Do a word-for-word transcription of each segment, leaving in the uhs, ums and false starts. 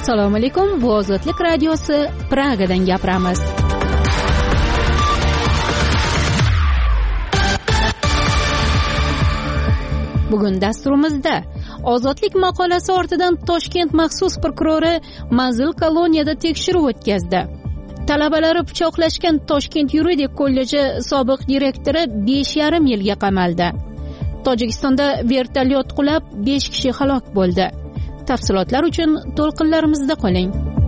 Assalomu alaykum. Bu Ozodlik radiosi, Pragadan gapiramiz. Bugun dasturimizda Ozodlik maqolasi ortidan Toshkent maxsus prokurori manzil koloniyada tekshiruv o'tkazdi. Talabalari pichoqlashgan Toshkent yuridik kolleji sobiq direktori besh yarim yilga qamaldi. Tojikistonda vertolyot qulab besh kishi halok bo'ldi. Tafsilotlar uchun to'lqinlarimizda qoling.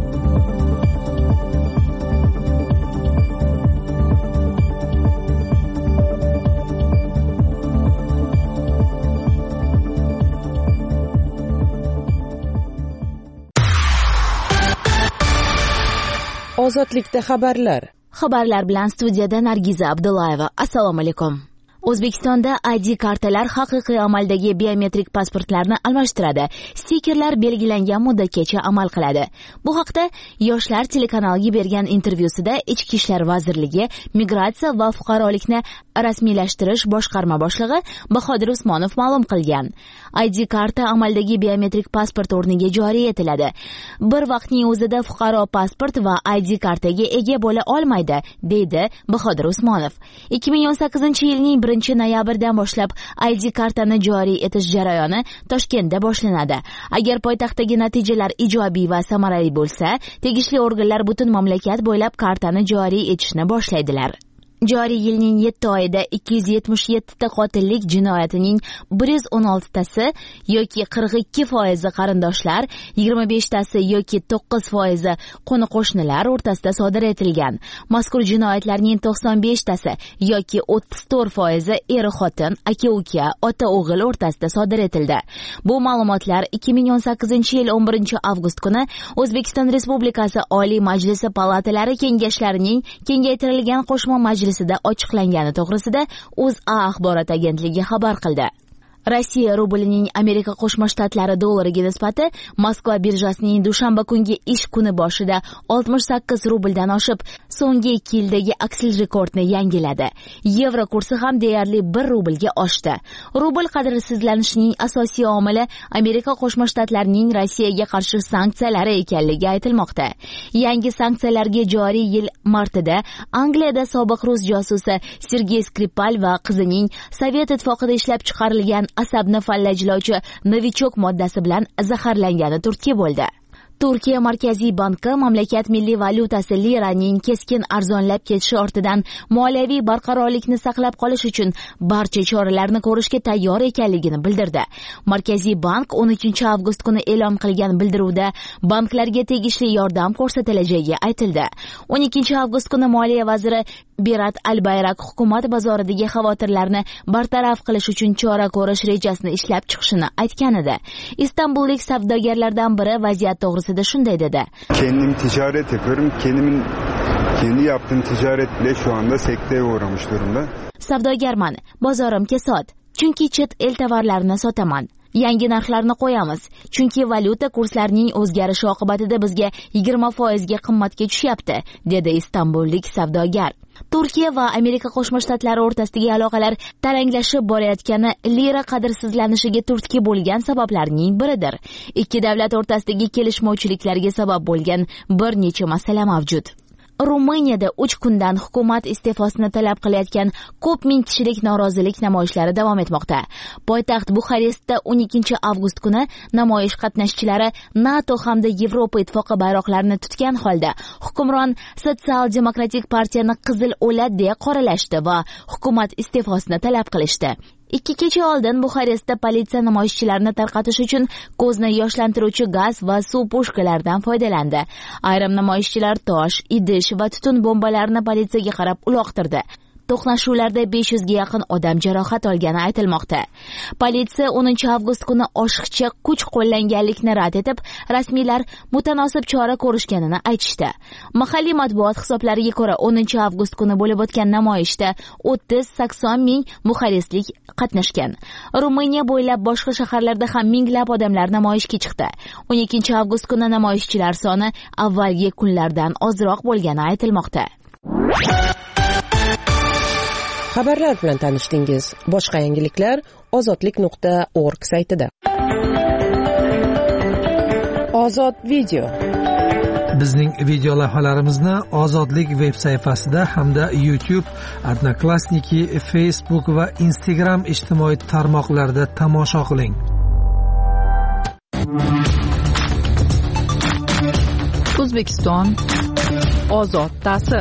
Ozodlikda xabarlar. Xabarlar bilan studiyada Nargiza Abdullayeva. Assalomu alaykum. O'zbekistonda I D kartalar haqiqiy amaldagi biometrik pasportlarni almashtiradi. Stikerlar belgilangan muddatgacha amal qiladi. Bu haqda Yoshlar telekanaliga bergan intervyusida Ichki ishlar vazirligi Migratsiya va fuqarolikni rasmiylashtirish boshqarma boshlig'i Bahodir Usmonov ma'lum qilgan. I D karta amaldagi biometrik pasport o'rniga joriy etiladi. Bir vaqtning o'zida fuqaro pasport va I D kartaga ega bo'la olmaydi, deydi Bahodir Usmonov. ikki ming o'n sakkizinchi yilning birinchi noyabrdan boshlab I D kartani joriy etish jarayoni Toshkentda boshlanadi. Agar poytaxtdagi natijalar ijobiy va samarali bo'lsa, tegishli organlar butun mamlakat bo'ylab kartani joriy etishni boshlaydilar. Joriy yilning yetti oyida ikki yuz yetmish yetti ta qotillik jinoyatining bir yuz o'n olti tasi yoki qirq ikki foizi qarindoshlar, yigirma besh tasi yoki to'qqiz foizi qo'ni-qo'shnilar o'rtasida sodir etilgan. Mazkur jinoyatlarning to'qson besh tasi yoki o'ttiz to'rt foizi er-xotin, aka-uka, ota-o'g'il o'rtasida sodir etildi. Bu ma'lumotlar ikki ming o'n sakkizinchi yil o'n birinchi avgust kuni O'zbekiston Respublikasi Oliy Majlisi palatalari kengashlarining kengaytirilgan qo'shma majlisida ochiqlangani to'g'risida O'zA axborot agentligi xabar qildi. Rossiya rublining Amerika Qo'shma Shtatlari dollariga nisbati Moskva birjasining dushanba kungi ish kuni boshida oltmish sakkiz rubldan oshib, so'nggi ikki yildagi aksil rekordni yangiladi. Yevro kursi ham deyarli bir rublga oshdi. Rubl qadrsizlanishining asosiy omili Amerika Qo'shma Shtatlarining Rossiyaga qarshi sanksiyalari ekanligi aytilmoqda. Yangi sanksiyalarga joriy yil martida Angliyada sobiq rus josusi Sergey Skripal va qizining Sovet ittifoqida ishlab chiqarilgan asabni fallajlovchi novichok moddasi bilan zaharlangani Turkiya bo'ldi. Turkiya Markaziy banki mamlakat milliy valyutasi liraning keskin arzonlab ketishi ortidan moliyaviy barqarorlikni saqlab qolish uchun barcha choralarni ko'rishga tayyor ekanligini bildirdi. Markaziy bank o'n uchinchi avgust kuni e'lon qilgan bildiruvda banklarga tegishli yordam ko'rsatilajagi aytildi. o'n ikkinchi avgust kuni moliya vaziri Berat Albayrak hukumat bozoridagi xavotirlarni bartaraf qilish uchun chora ko'rish rejasini ishlab chiqishini aytgan edi. İstanbullik savdogarlardan biri vaziyat to'g'risida shunday dedi. Kendim ticaret yapıyorum. Kendimin kendi yaptığım ticaret bile şu anda sekteye uğramış durumda. Savdogarman, bozorim kesod. Chunki chet el tovarlarini sotaman. Yangi narxlarni qo'yamiz, chunki valyuta kurslarining o'zgarishi oqibatida bizga yigirma foizga qimmatga tushyapti, dedi istanbullik savdogar. Turkiya va Amerika Qo'shma Shtatlari o'rtasidagi aloqalar taranglashib borayotgani lira qadrsizlanishiga turtki bo'lgan sabablarning biridir. Ikki davlat o'rtasidagi kelishmovchiliklarga sabab bo'lgan bir necha masala mavjud. Ruminiyada uch kundan hukumat iste'fosini talab qilayotgan ko'p ming kishilik norozilik namoyishlari davom etmoqda. Poytaxt Buxarestda o'n ikkinchi avgust kuni namoyish qatnashchilari NATO hamda Yevropa ittifoqi bayroqlarini tutgan holda hukmron Sotsial-demokratik partiyani qizil o'lat deya qoralashdi va hukumat iste'fosini talab qilishdi. Ikki kecha oldin Buxarestda politsiya namoyishchilarni tarqatish uchun ko'zni yoshlantiruvchi gaz va suv pushkalaridan foydalandi. Ayrim namoyishchilar tosh, idish va tutun bombalarini politsiyaga qarab uloqtirdi. To'qnashuvlarda besh yuzga yaqin odam jarohat olgani aytilmoqda. Politsiya o'ninchi avgust kuni oshiqcha kuch qo'llanganlikni rad etib, rasmiylar mutanosib chora ko'rishganini aytishdi. Mahalliy matbuot hisoblariga ko'ra o'ninchi avgust kuni bo'lib o'tgan namoyishda o'ttiz sakson ming buxarestlik qatnashgan. Ruminiya bo'ylab boshqa shaharlarda ham minglab odamlar namoyishga chiqdi. o'n ikkinchi avgust kuni namoyishchilar soni avvalgi kunlardan ozroq bo'lgani aytilmoqda. Xabarlar bilan tanishdingiz. Boshqa yangiliklar ozodlik nuqta org saytida. Ozod video. Bizning video lavhalarimizni Ozodlik veb sayfasida hamda YouTube, Odnoklassniki, Facebook va Instagram ijtimoiy tarmoqlarida tomosha qiling. O'zbekiston ozod ta'sir.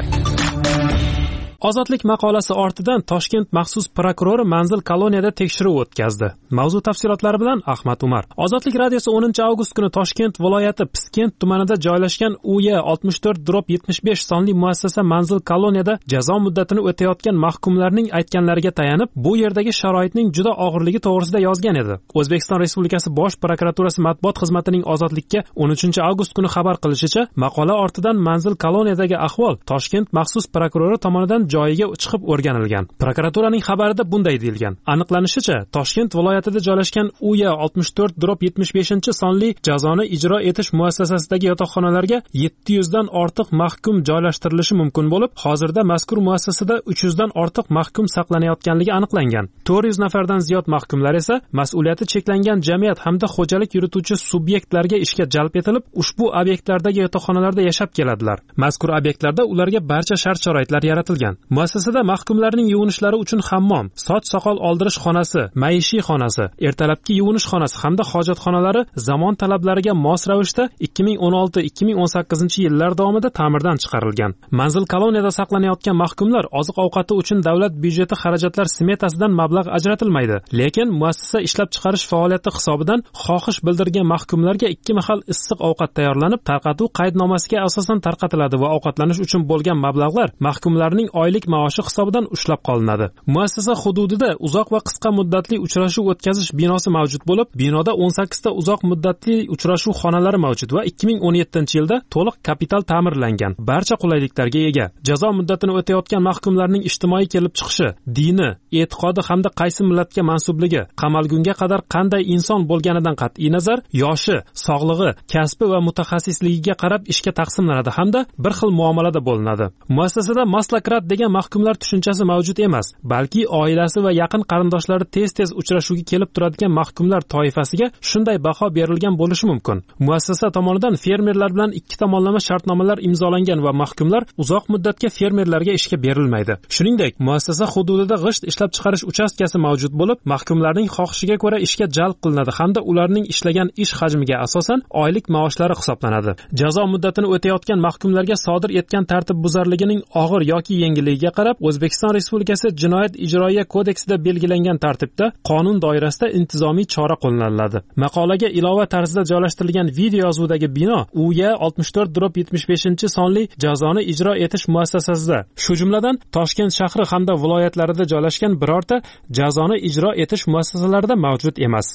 Ozodlik maqolasi ortidan Toshkent maxsus prokurori Manzil koloniyada tekshiruv o'tkazdi. Mavzu tafsilotlari bilan Ahmad Umar. Ozodlik radiosi o'ninchi avgust kuni Toshkent viloyati Piskent tumanida joylashgan U Y oltmish to'rt yetmish besh sonli muassasa Manzil koloniyada jazo muddatini o'tayotgan mahkumlarning aytganlariga tayanib, bu yerdagi sharoitning juda og'irligi to'g'risida yozgan edi. O'zbekiston Respublikasi Bosh prokuraturasi matbuot xizmatining Ozodlikka o'n uchinchi avgust kuni xabar qilishicha, maqola ortidan Manzil koloniyadagi ahvol Toshkent maxsus prokurori tomonidan joyiga chiqib o'rganilgan. Prokuraturaning xabarida bunday deyilgan. Aniqlanishicha, Toshkent viloyatida joylashgan U Y oltmish to'rt yetmish besh sonli jazoni ijro etish muassasasidagi yotoqxonalarga yetti yuz dan ortiq mahkum joylashtirilishi mumkin bo'lib, hozirda mazkur muassasada uch yuz dan ortiq mahkum saqlanayotganligi aniqlangan. to'rt yuz nafardan ziyod mahkumlar esa mas'uliyati cheklangan jamiyat hamda xo'jalik yurituvchi subyektlarga ishga jalb etilib, ushbu obyektlardagi yotoqxonalarda yashab keladilar. Mazkur obyektlarda ularga barcha shart-sharoitlar yaratilgan. Muassasada mahkumlarning yuvinishlari uchun hammom, soch soqol oldirish xonasi, maishiy xonasi, ertalabki yuvinish xonasi hamda hojatxonalari zamon talablariga mos ravishda ikki ming o'n olti ikki ming o'n sakkizinchi yillar davomida ta'mirdan chiqarilgan. Manzil koloniyada saqlanayotgan mahkumlar oziq-ovqati uchun davlat byudjeti xarajatlar smetasidan mablag' ajratilmaydi. Lekin muassasa ishlab chiqarish faoliyati hisobidan xohish bildirgan mahkumlarga ikki mahal issiq ovqat tayyorlanib, tarqatuv qaydnomasiga asosan tarqatiladi va ovqatlanish uchun bo'lgan mablag'lar mahkumlarning oylik maoshi hisobidan ushlab qolinadi. Muassasa hududida uzoq va qisqa muddatli uchrashuv o'tkazish binosi mavjud bo'lib, binoda o'n sakkizta uzoq muddatli uchrashuv xonalari mavjud va ikki ming o'n yettinchi yilda to'liq kapital ta'mirlangan. Barcha qulayliklarga ega. Jazo muddatini o'tayotgan mahkumlarning ijtimoiy kelib chiqishi, dini, e'tiqodi hamda qaysi millatga mansubligi, qamalgunga qadar qanday inson bo'lganidan qat'iy nazar, yoshi, sog'lig'i, kasbi va mutaxassisligiga qarab ishga taqsimlanadi hamda bir xil muomalada bo'linadi. Muassasada maslakrat degan mahkumlar tushunchasi mavjud emas, balki oilasi va yaqin qarindoshlari tez-tez uchrashuvga kelib turadigan mahkumlar toifasiga shunday baho berilgan bo'lishi mumkin. Muassasa tomonidan fermerlar bilan ikki tomonlama shartnomalar imzolangan va mahkumlar uzoq muddatga fermerlarga ishga berilmaydi. Shuningdek, muassasa hududida g'isht ishlab chiqarish uchastkasi mavjud bo'lib, mahkumlarning xohishiga ko'ra ishga jalb qilinadi hamda ularning ishlagan ish hajmiga asosan oylik maoshlari hisoblanadi. Jazo muddatini o'tayotgan mahkumlarga sodir etgan tartibbuzarligining og'ir yoki yengilligiga qarab O'zbekiston Respublikasi Jinoyat ijroiya kodeksida belgilangan tartibda qonun doirasida intizomiy chora qo'llaniladi. Maqolaga ilova tarzida joylashtirilgan video yozuvdagi bino U Y oltmish to'rt yetmish besh sonli jazoni ijro etish muassasasida, shu jumladan Toshkent shahri hamda viloyatlarida joylashgan birorta jazoni ijro etish muassasalarida mavjud emas.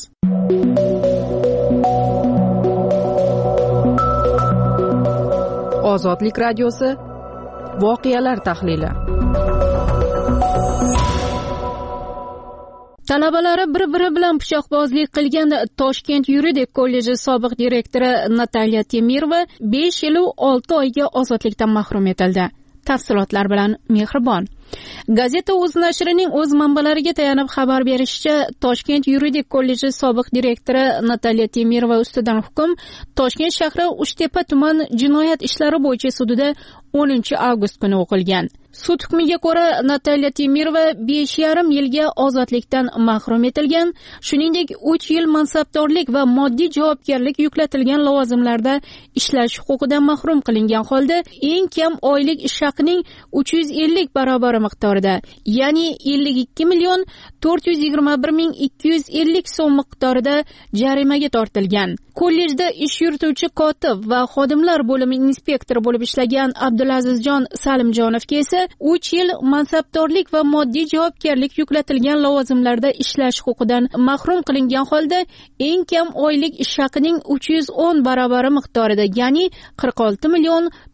Ozodlik radiosi voqealar tahlili. Talabalari bir-biri bilan pichoqbozlik qilgan Toshkent yuridik kolleji sobiq direktori Natalya Temirova besh yil olti oyga ozodlikdan mahrum etildi. Tafsilotlar bilan Mehribon. Gazeta o'z nashrining o'z manbalariga tayanib xabar berishicha, Toshkent yuridik kolleji sobiq direktori Natalya Temirova ustidan hukm Toshkent shahri Uchtepa tuman jinoyat ishlari bo'yicha sudida o'ninchi avgust kuni o'qilgan. Sud hukmiga ko'ra Natalya Temirova besh yarim yilga ozodlikdan mahrum etilgan, shuningdek uch yil mansabdorlik va moddiy javobgarlik yuklatilgan lavozimlarda ishlash huquqidan mahrum qilingan holda eng kam oylik ish haqining uch yuz ellik barobar miqdorida, ya'ni ellik ikki million to'rt yuz yigirma bir ming ikki yuz ellik so'm miqdorida jarimaga tortilgan. Kollejda ish yurituvchi kotib va xodimlar bo'limi inspektori bo'lib ishlagan Abdulazizjon Salimjonovga esa uch yil mansabdorlik va moddiy javobgarlik yuklatilgan lavozimlarda ishlash huquqidan mahrum qilingan holda eng kam oylik ish haqining uch yuz o'n barobari miqdorida, ya'ni qirq olti million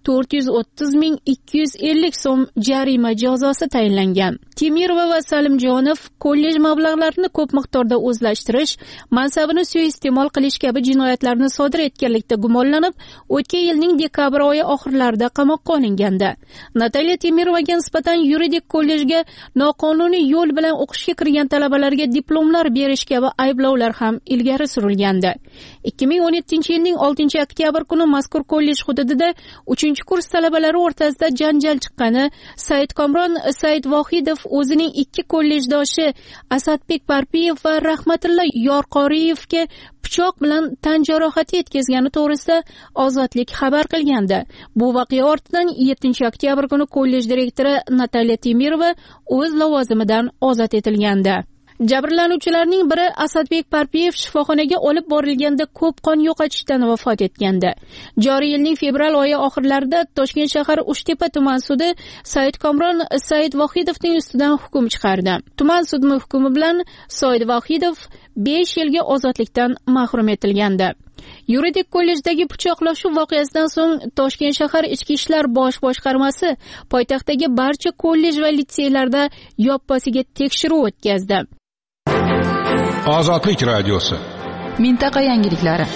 to'rt yuz o'ttiz ming ikki yuz ellik so'm jarima jazosi tayinlangan. Temirova va Salimjonov kollej mablag'larini ko'p miqdorda o'zlashtirish, mansabini suiiste'mol qilish kabi jinoyatlarni sodir etganlikda gumonlanib, o'tgan yilning dekabr oyi oxirlarida qamoqqa olingandi. Natalya Temirovaga nisbatan yuridik kollejga noqonuniy yo'l bilan o'qishga kirgan talabalarga diplomlar berish kabi ayblovlar ham ilgari surilgandi. ikki ming o'n yettinchi yilning oltinchi oktyabr kuni mazkur kollej hududida uchinchi kurs talabalari o'rtasida janjal chiqqani, Saidkomron Saidvohidov o'zining ikki kollejdoshi Asadbek Parpiyev va Rahmatilla Yorqoriyevga pichoq bilan tan jarohati yetkazgani to'g'risida Ozodlik xabar qilgandi. Bu voqea ortidan yettinchi oktyabr kuni kollej direktori Natalya Temirova o'z lavozimidan ozod etilgandi. Jabrlanuvchilarning biri Asadbek Parpiyev shifoxonaga olib borilganda ko'p qon yo'qotishdan vafot etgandi. Joriy yilning fevral oyi oxirlarida Toshkent shahar Uchtepa tuman sudi Saidkomron Saidvohidovning ustidan hukm chiqardi. Tuman sudi hukmi bilan Saidvohidov besh yilga ozodlikdan mahrum etilgandi. Yuridik kollejdagi pichoqlashuv voqeasidan so'ng Toshkent shahar Ichki ishlar bosh boshqarmasi poytaxtdagi barcha kollej va litseylarda yoppasiga tekshiruv o'tkazdi. Ozodlik radiosi. Mintaqa yangiliklari.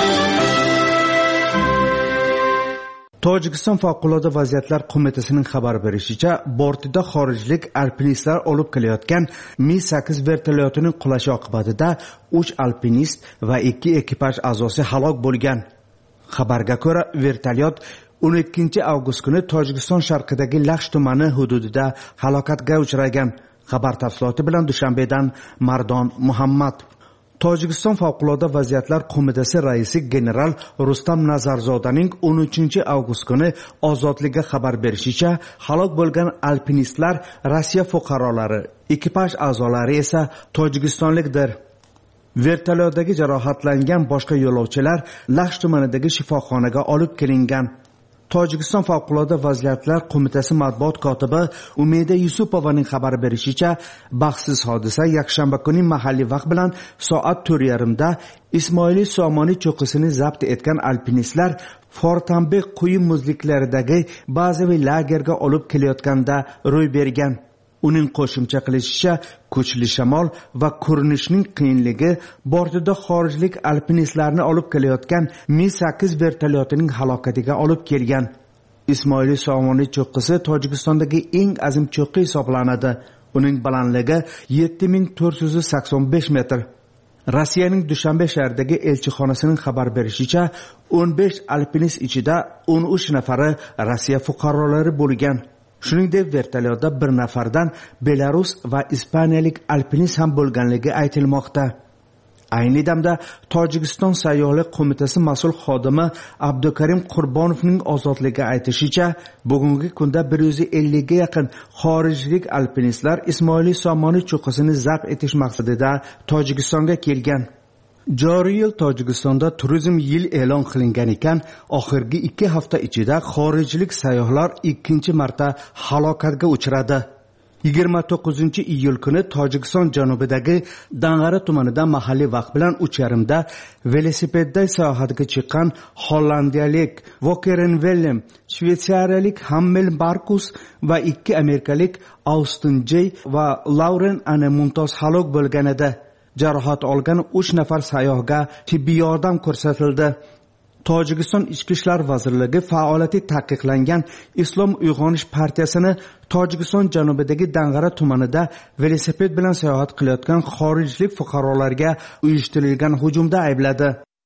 Tojikiston favqulodda vaziyatlar qo'mitasining xabar berishicha, bortida xorijlik alpinistlar olib kelayotgan Mi sakkiz vertolyotining qulashi oqibatida uch alpinist va ikki ekipaj a'zosi halok bo'lgan. Xabarga ko'ra, vertolyot o'n ikkinchi avgust kuni Tojikiston sharqidagi Laxsh tumani hududida halokatga uchragan. Xabar tafsiloti bilan Dushanbedan Mardon Muhammad. Tojikiston favqulodda vaziyatlar qo'mitasi raisi general Rustam Nazarzodaning o'n uchinchi avgust kuni Ozodlikka xabar berishicha, halok bo'lgan alpinistlar Rossiya fuqarolari, ekipaj a'zolari esa tojikistonlikdir. Vertolyotdagi jarohatlangan boshqa yo'lovchilar Laxsh tumanidagi shifoxonaga olib kelingan. Tojikiston favqulodda vaziyatlar qo'mitasi matbuot kotibi Umida Yusupovaning xabar berishicha, baxtsiz hodisa yakshanba kuni mahalliy vaqt bilan soat to'rt yarim da Ismoili Somoniy cho'qqisini zabt etgan alpinistlar Fortanbek quyi muzliklaridagi bazaviy lagerga olib kelayotganda ro'y bergan. Uning qo'shimcha qilishicha, kuchli shamol va ko'rinishning qiyinligi bortida xorijlik alpinistlarni olib kelayotgan Mi sakkiz vertolyotining halokatiga olib kelgan. Ismoili Somoniy cho'qqisi Tojikistondagi eng azim cho'qqi hisoblanadi. Uning balandligi yetti ming to'rt yuz sakson besh metr. Rossiyaning Dushanbe shahridagi elchixonasining xabar berishicha, o'n besh alpinist ichida o'n uch nafari Rossiya fuqarolari bo'lgan. Shuningdek, vertolyotda bir nafardan Belarus va ispaniyalik alpinist ham bo'lganligi aytilmoqda. Ayni damda Tojikiston sayyohlik qo'mitasi mas'ul xodimi Abdukarim Qurbonovning ozodligiga aytishicha, bugungi kunda bir yuz ellik ga yaqin xorijlik alpinistlar Ismoili Somoniy cho'qqisini zabt etish maqsadida Tojikistonga kelgan. Joriy yil Tojikistonda turizm yil e'lon qilingan ekan, oxirgi ikki hafta ichida xorijlik sayyohlar ikkinchi marta halokatga uchradi. yigirma to'qqizinchi iyul kuni Tojikiston janubidagi Dang'ara tumanida mahalliy vaqt bilan uch yarim da velosipedda sayohatga chiqqan hollandiyalik Vokeren Willem, shvetsariyalik Hammel Markus va ikki amerikalik Austin J va Lauren Anne Muntos halok bo'lgan edi. Jarohat olgan uch nafar sayyohga tibbiy yordam ko'rsatildi. Tojikiston Ichki ishlar vazirligi faoliyati taqiqlangan Islom uyg'onish partiyasini Tojikiston janubidagi Dang'ara tumanida velosiped bilan sayohat qilayotgan xorijlik fuqarolarga uyushtirilgan hujumda aybladi.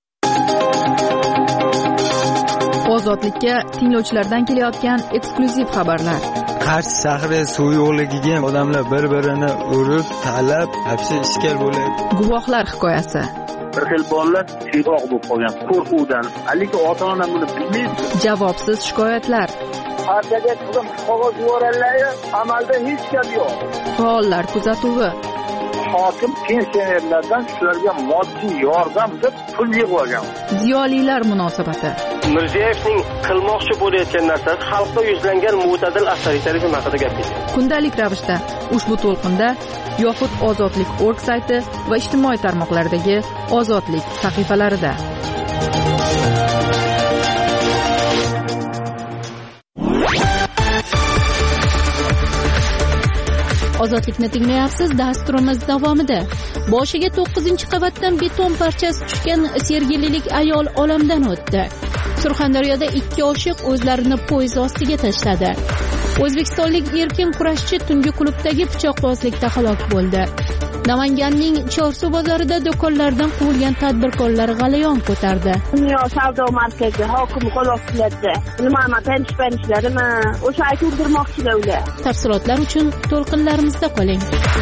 Ozodlikka tinglovchilardan kelayotgan eksklyuziv xabarlar. Qarshi shahri suv yo'qligiga odamlar bir-birini urib, talab, hapsi ishkal bo'ladi. Guvohlar hikoyasi. Bir xil bolalar siyroq bo'lib qolgan qo'rquvdan. Aliki ota-ona buni bilmaydi. Javobsiz shikoyatlar. Partiyaga qizim qog'oz yuborganlar, amalda hech gap yo'q. Faollar kuzatuvi. Hokim pensionerlardan shularga moddiy yordam deb pul yig'ib olgan. Ziyolilar munosabati. Mirziyevning qilmoqchi bo'layotgan narsasi xalqqa yuzlangan mo'tadil avtoritarizm haqida gapirdi. Kundalik ravishda ushbu to'lqinda yoxud Ozodlik nokta org sayti va ijtimoiy tarmoqlardagi Ozodlik sahifalarida. ozodlikni tinglayapsiz. Dasturimiz davomida boshiga to'qqizinchi qavatdan beton parchasi tushgan sergelilik ayol olamdan o'tdi. Surxondaryoda ikki oshiq o'zlarini poyezd ostiga tashladi. O'zbekistonlik erkin kurashchi tungi klubdagi pichoqbozlikda halok bo'ldi. Namanganning Chorsu bozorida do'konlardan quvilgan tadbirkorlar g'alayon ko'tardi. Dunyo savdo markazi hokimi qo'l ostilarida. Nima tanish-tanishlarimi? O'sha aytib ular. Tafsilotlar uchun to'lqinlarimizda qoling.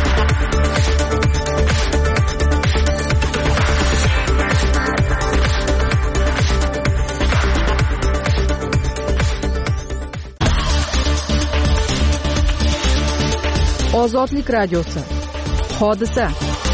Ozodlik radiosi. Hodisa.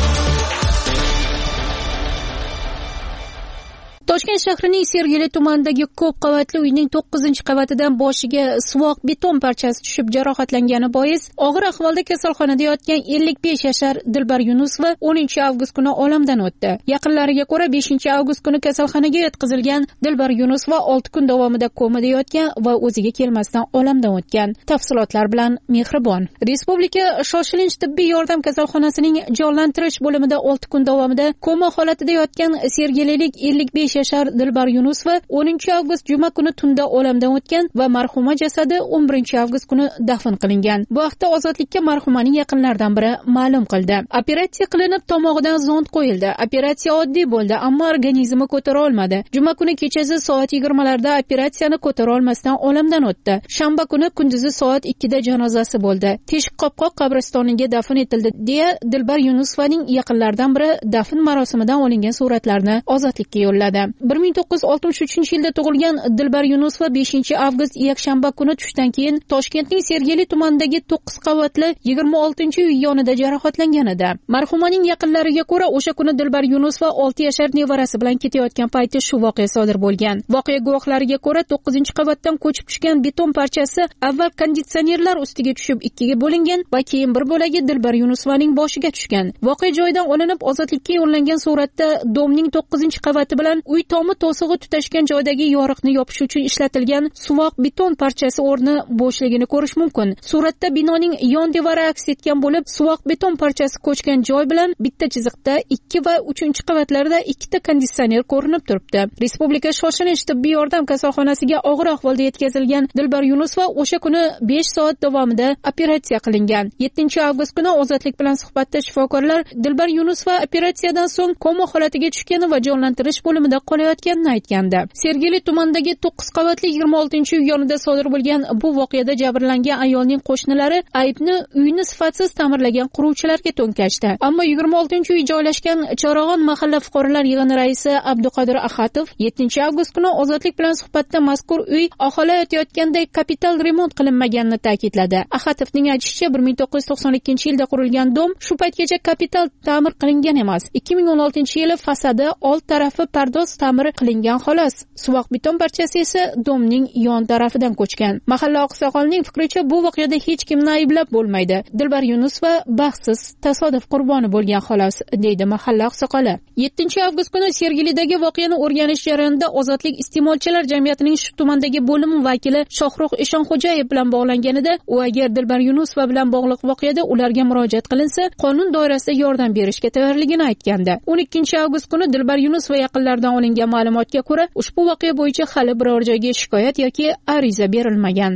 Toshkent shahrining Sergeli tumanidagi ko'p qavatli uyning to'qqizinchi qavatidan boshiga suvoq beton parchasi tushib jarohatlangani bois og'ir ahvolda kasalxonada yotgan ellik besh yashar Dilbar Yunusova o'ninchi avgust kuni olamdan o'tdi. Yaqinlariga ko'ra beshinchi avgust kuni kasalxonaga yotqizilgan Dilbar Yunusova olti kun davomida komada yotgan va o'ziga kelmasdan olamdan o'tgan. Tafsilotlar bilan Mehribon. Respublika shoshilinch tibbiy yordam kasalxonasining jonlantirish bo'limida olti kun davomida koma holatida yotgan sergelilik ellik besh yashar Dilbar Yunusova o'ninchi avgust juma kuni tunda olamdan o'tgan va marhuma jasadi o'n birinchi avgust kuni dafn qilingan. Bu haqda Ozodlikka marhumaning yaqinlaridan biri ma'lum qildi. Operatsiya qilinib, tomog'idan zond qo'yildi. Operatsiya oddiy bo'ldi, ammo organizmi ko'tara olmadi. Juma kuni kechasi soat yigirmalarda operatsiyani ko'tara olmasdan olamdan o'tdi. Shanba kuni kunduzi soat ikkida janozasi bo'ldi. Teshik qopqoq qabristoniga dafn etildi, deya Dilbar Yunusovaning yaqinlaridan biri dafn marosimidan olingan suratlarni Ozodlikka yo'lladi. bir ming to'qqiz yuz oltmish uchinchi yilda tug'ilgan Dilbar Yunusova beshinchi avgust yakshanba kuni tushdan keyin Toshkentning Sergeli tumanidagi to'qqiz qavatli yigirma oltinchi uy yonida jarohatlangan edi. Marhumaning yaqinlariga ko'ra, o'sha kuni Dilbar Yunusova olti yashar nevarasi bilan ketayotgan payti shu voqea sodir bo'lgan. Voqea guvohlariga ko'ra, to'qqizinchi qavatdan ko'chib tushgan beton parchasi avval konditsionerlar ustiga tushib ikkiga bo'lingan va keyin bir bo'lagi Dilbar Yunusovaning boshiga tushgan. Voqea joyidan olinib Ozodlikka yo'llangan suratda domning to'qqizinchi qavati bilan uy tomi to'sig'i tutashgan joydagi yoriqni yopish uchun ishlatilgan suvoq beton parchasi o'rni bo'shligini ko'rish mumkin. Suratda binoning yon devori aks etgan bo'lib, suvoq beton parchasi ko'chgan joy bilan bitta chiziqda ikki va uchinchi qavatlarda ikkita konditsioner ko'rinib turibdi. Respublika shoshilinch tibbiy yordam kasalxonasiga og'ir ahvolda yetkazilgan Dilbar Yunusova o'sha kuni besh soat davomida operatsiya qilingan. yettinchi avgust kuni Ozodlik bilan suhbatda shifokorlar Dilbar Yunusova operatsiyadan so'ng koma holatiga tushgani va jonlantirish bo'limida qolayotganini aytgandi. Sergeli tumanidagi to'qqiz qavatli yigirma oltinchi uy yonida sodir bo'lgan bu voqeada jabrlangan ayolning qo'shnilari aybni uyni sifatsiz ta'mirlagan quruvchilarga to'nkashdi. Ammo yigirma oltinchi uy joylashgan Chorog'on mahalla fuqarolar yig'ini raisi Abduqodir Axatov yettinchi avgust kuni Ozodlik bilan suhbatda mazkur uy aholi aytayotganday kapital remont qilinmaganini ta'kidladi. Axatovning aytishicha, bir ming to'qqiz yuz to'qson ikkinchi yilda qurilgan dom shu paytgacha kapital ta'mir qilingan emas. ikki ming o'n oltinchi yili fasadi old tarafi pardoz ta'mir qilingan xolos. Suvoq beton parchasi esa domning yon tarafidan ko'chgan. Mahalla oqsoqolining fikricha, bu voqeada hech kimni ayblab bo'lmaydi. Dilbar Yunusova baxtsiz tasodif qurboni bo'lgan xolos, deydi mahalla oqsoqoli. yettinchi avgust kuni Sergelidagi voqeani o'rganish jarayonida Ozodlik iste'molchilar jamiyatining shu tumandagi bo'limi vakili Shohruh Eshonxo'jayev bilan bog'langanida, u agar Dilbar Yunusova bilan bog'liq voqeada ularga murojaat qilinsa, qonun doirasida yordam berishga tayyorligini aytgandi. o'n ikkinchi avgust kuni Dilbar Yunusova yaqinlaridan olingan ma'lumotga ko'ra, ushbu voqea bo'yicha hali biror joyga shikoyat yoki ariza berilmagan.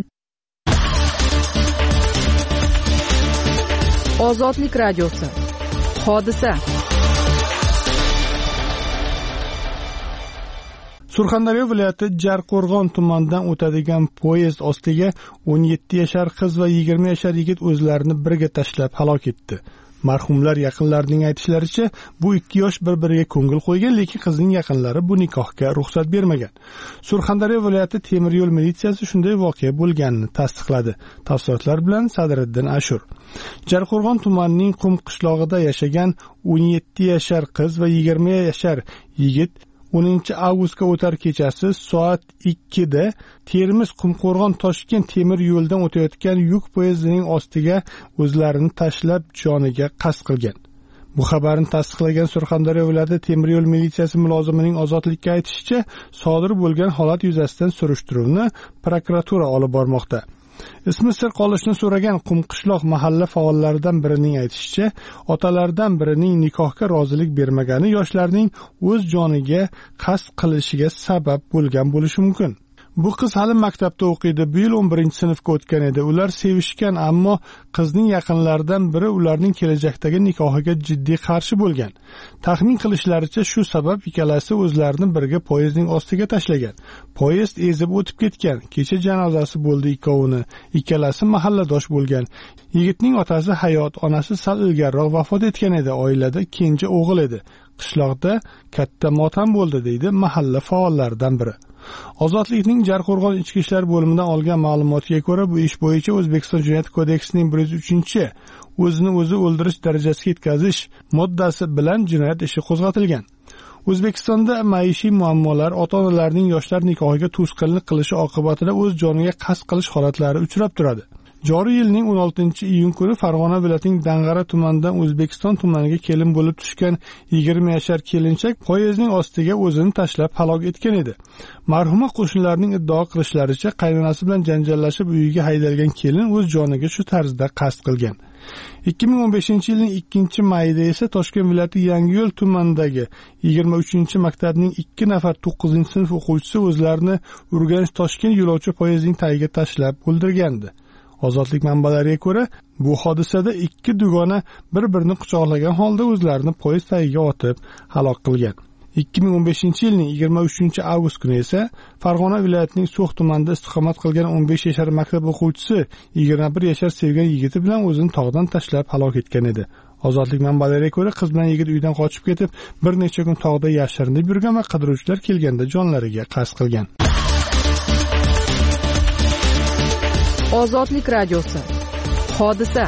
Ozodlik radiosi. Hodisa. Surxondaryo viloyati Jarqo'rg'on tumanidan o'tadigan poyezd ostiga o'n yetti yashar qiz va yigirma yashar yigit o'zlarini birga tashlab halok etdi. Marhumlar yaqinlarining aytishlaricha, bu ikki yosh bir-biriga ko'ngil qo'ygan, lekin qizning yaqinlari bu nikohga ruxsat bermagan. Surxondaryo viloyati temir yo'l militsiyasi shunday voqea bo'lganini tasdiqladi. Tafsilotlar bilan Sadriddin Ashur. Jarqo'rg'on tumanining Qum qishlog'ida yashagan o'n yetti yashar qiz va yigirma yashar yigit o'ninchi avgustga o'tar kechasi soat ikkida Termiz Qumqo'rg'on Toshkent temir yo'ldan o'tayotgan yuk poyezdining ostiga o'zlarini tashlab joniga qasd qilgan. Bu xabarni tasdiqlagan Surxondaryo viloyati temir yo'l militsiyasi mulozimining Ozodlikka aytishicha, sodir bo'lgan holat yuzasidan surishtiruvni prokuratura olib bormoqda. Ismi sir qolishni so'ragan Qumqishloq mahalla faollaridan birining aytishicha, otalaridan birining nikohga rozilik bermagani yoshlarning o'z joniga qasd qilishiga sabab bo'lgan bo'lishi mumkin. Bu qiz hali maktabda o'qiydi. Bu yil o'n birinchi sinfga o'tgan edi. Ular sevishgan, ammo qizning yaqinlaridan biri ularning kelajakdagi nikohiga jiddiy qarshi bo'lgan. Taxmin qilishlaricha, shu sabab ikkalasi o'zlarini birga poyezdning ostiga tashlagan. Poyezd ezib o'tib ketgan. Kecha janozasi bo'ldi ikkovini. Ikkalasi mahalladosh bo'lgan. Yigitning otasi hayot, onasi sal ilgariroq vafot etgan edi. Oilada kenja o'g'il edi. Qishloqda katta motam bo'ldi, deydi mahalla faollaridan biri. Ozodlikning Jarqo'rg'on ichki ishlar bo'limidan olgan ma'lumotga ko'ra, bu ish bo'yicha O'zbekiston Jinoyat kodeksining bir yuz uchinchi o'zini o'zi o'ldirish darajasiga yetkazish moddasi bilan jinoyat ishi qo'zg'atilgan. O'zbekistonda maishiy muammolar, ota-onalarning yoshlar nikohiga to'sqinlik qilishi oqibatida o'z joniga qasd qilish holatlari uchrab turadi. Joriy yilning o'n oltinchi iyun kuni Farg'ona viloyatining Dang'ara tumanidan O'zbekiston tumaniga kelin bo'lib tushgan yigirma yashar kelinchak poyezdning ostiga o'zini tashlab halok etgan edi. Marhuma qo'shnilarning iddao qilishlaricha, qaynonasi bilan janjallashib uyiga haydalgan kelin o'z joniga shu tarzda qasd qilgan. ikki ming o'n beshinchi yilning ikkinchi mayida esa Toshkent viloyati Yangiyo'l tumanidagi yigirma uchinchi maktabning ikki nafar to'qqizinchi sinf o'quvchisi o'zlarini Urganch-Toshkent yo'lovchi poyezdining tagiga tashlab o'ldirgandi. Ozodlik manbalariga ko'ra, bu hodisada ikki dugona bir-birini quchoqlagan holda o'zlarini poyezd tagiga otib halok qilgan. ikki ming o'n beshinchi yilning yigirma uchinchi avgust kuni esa Farg'ona viloyatining So'x tumanida istiqomat qilgan o'n besh yashar maktab o'quvchisi yigirma bir yashar sevgan yigiti bilan o'zini tog'dan tashlab halok etgan edi. Ozodlik manbalariga ko'ra, qiz bilan yigit uydan qochib ketib, bir necha kun tog'da yashirinib yurgan va qidiruvchilar kelganda jonlariga qasd qilgan. Ozodlik radiosi. Hodisa.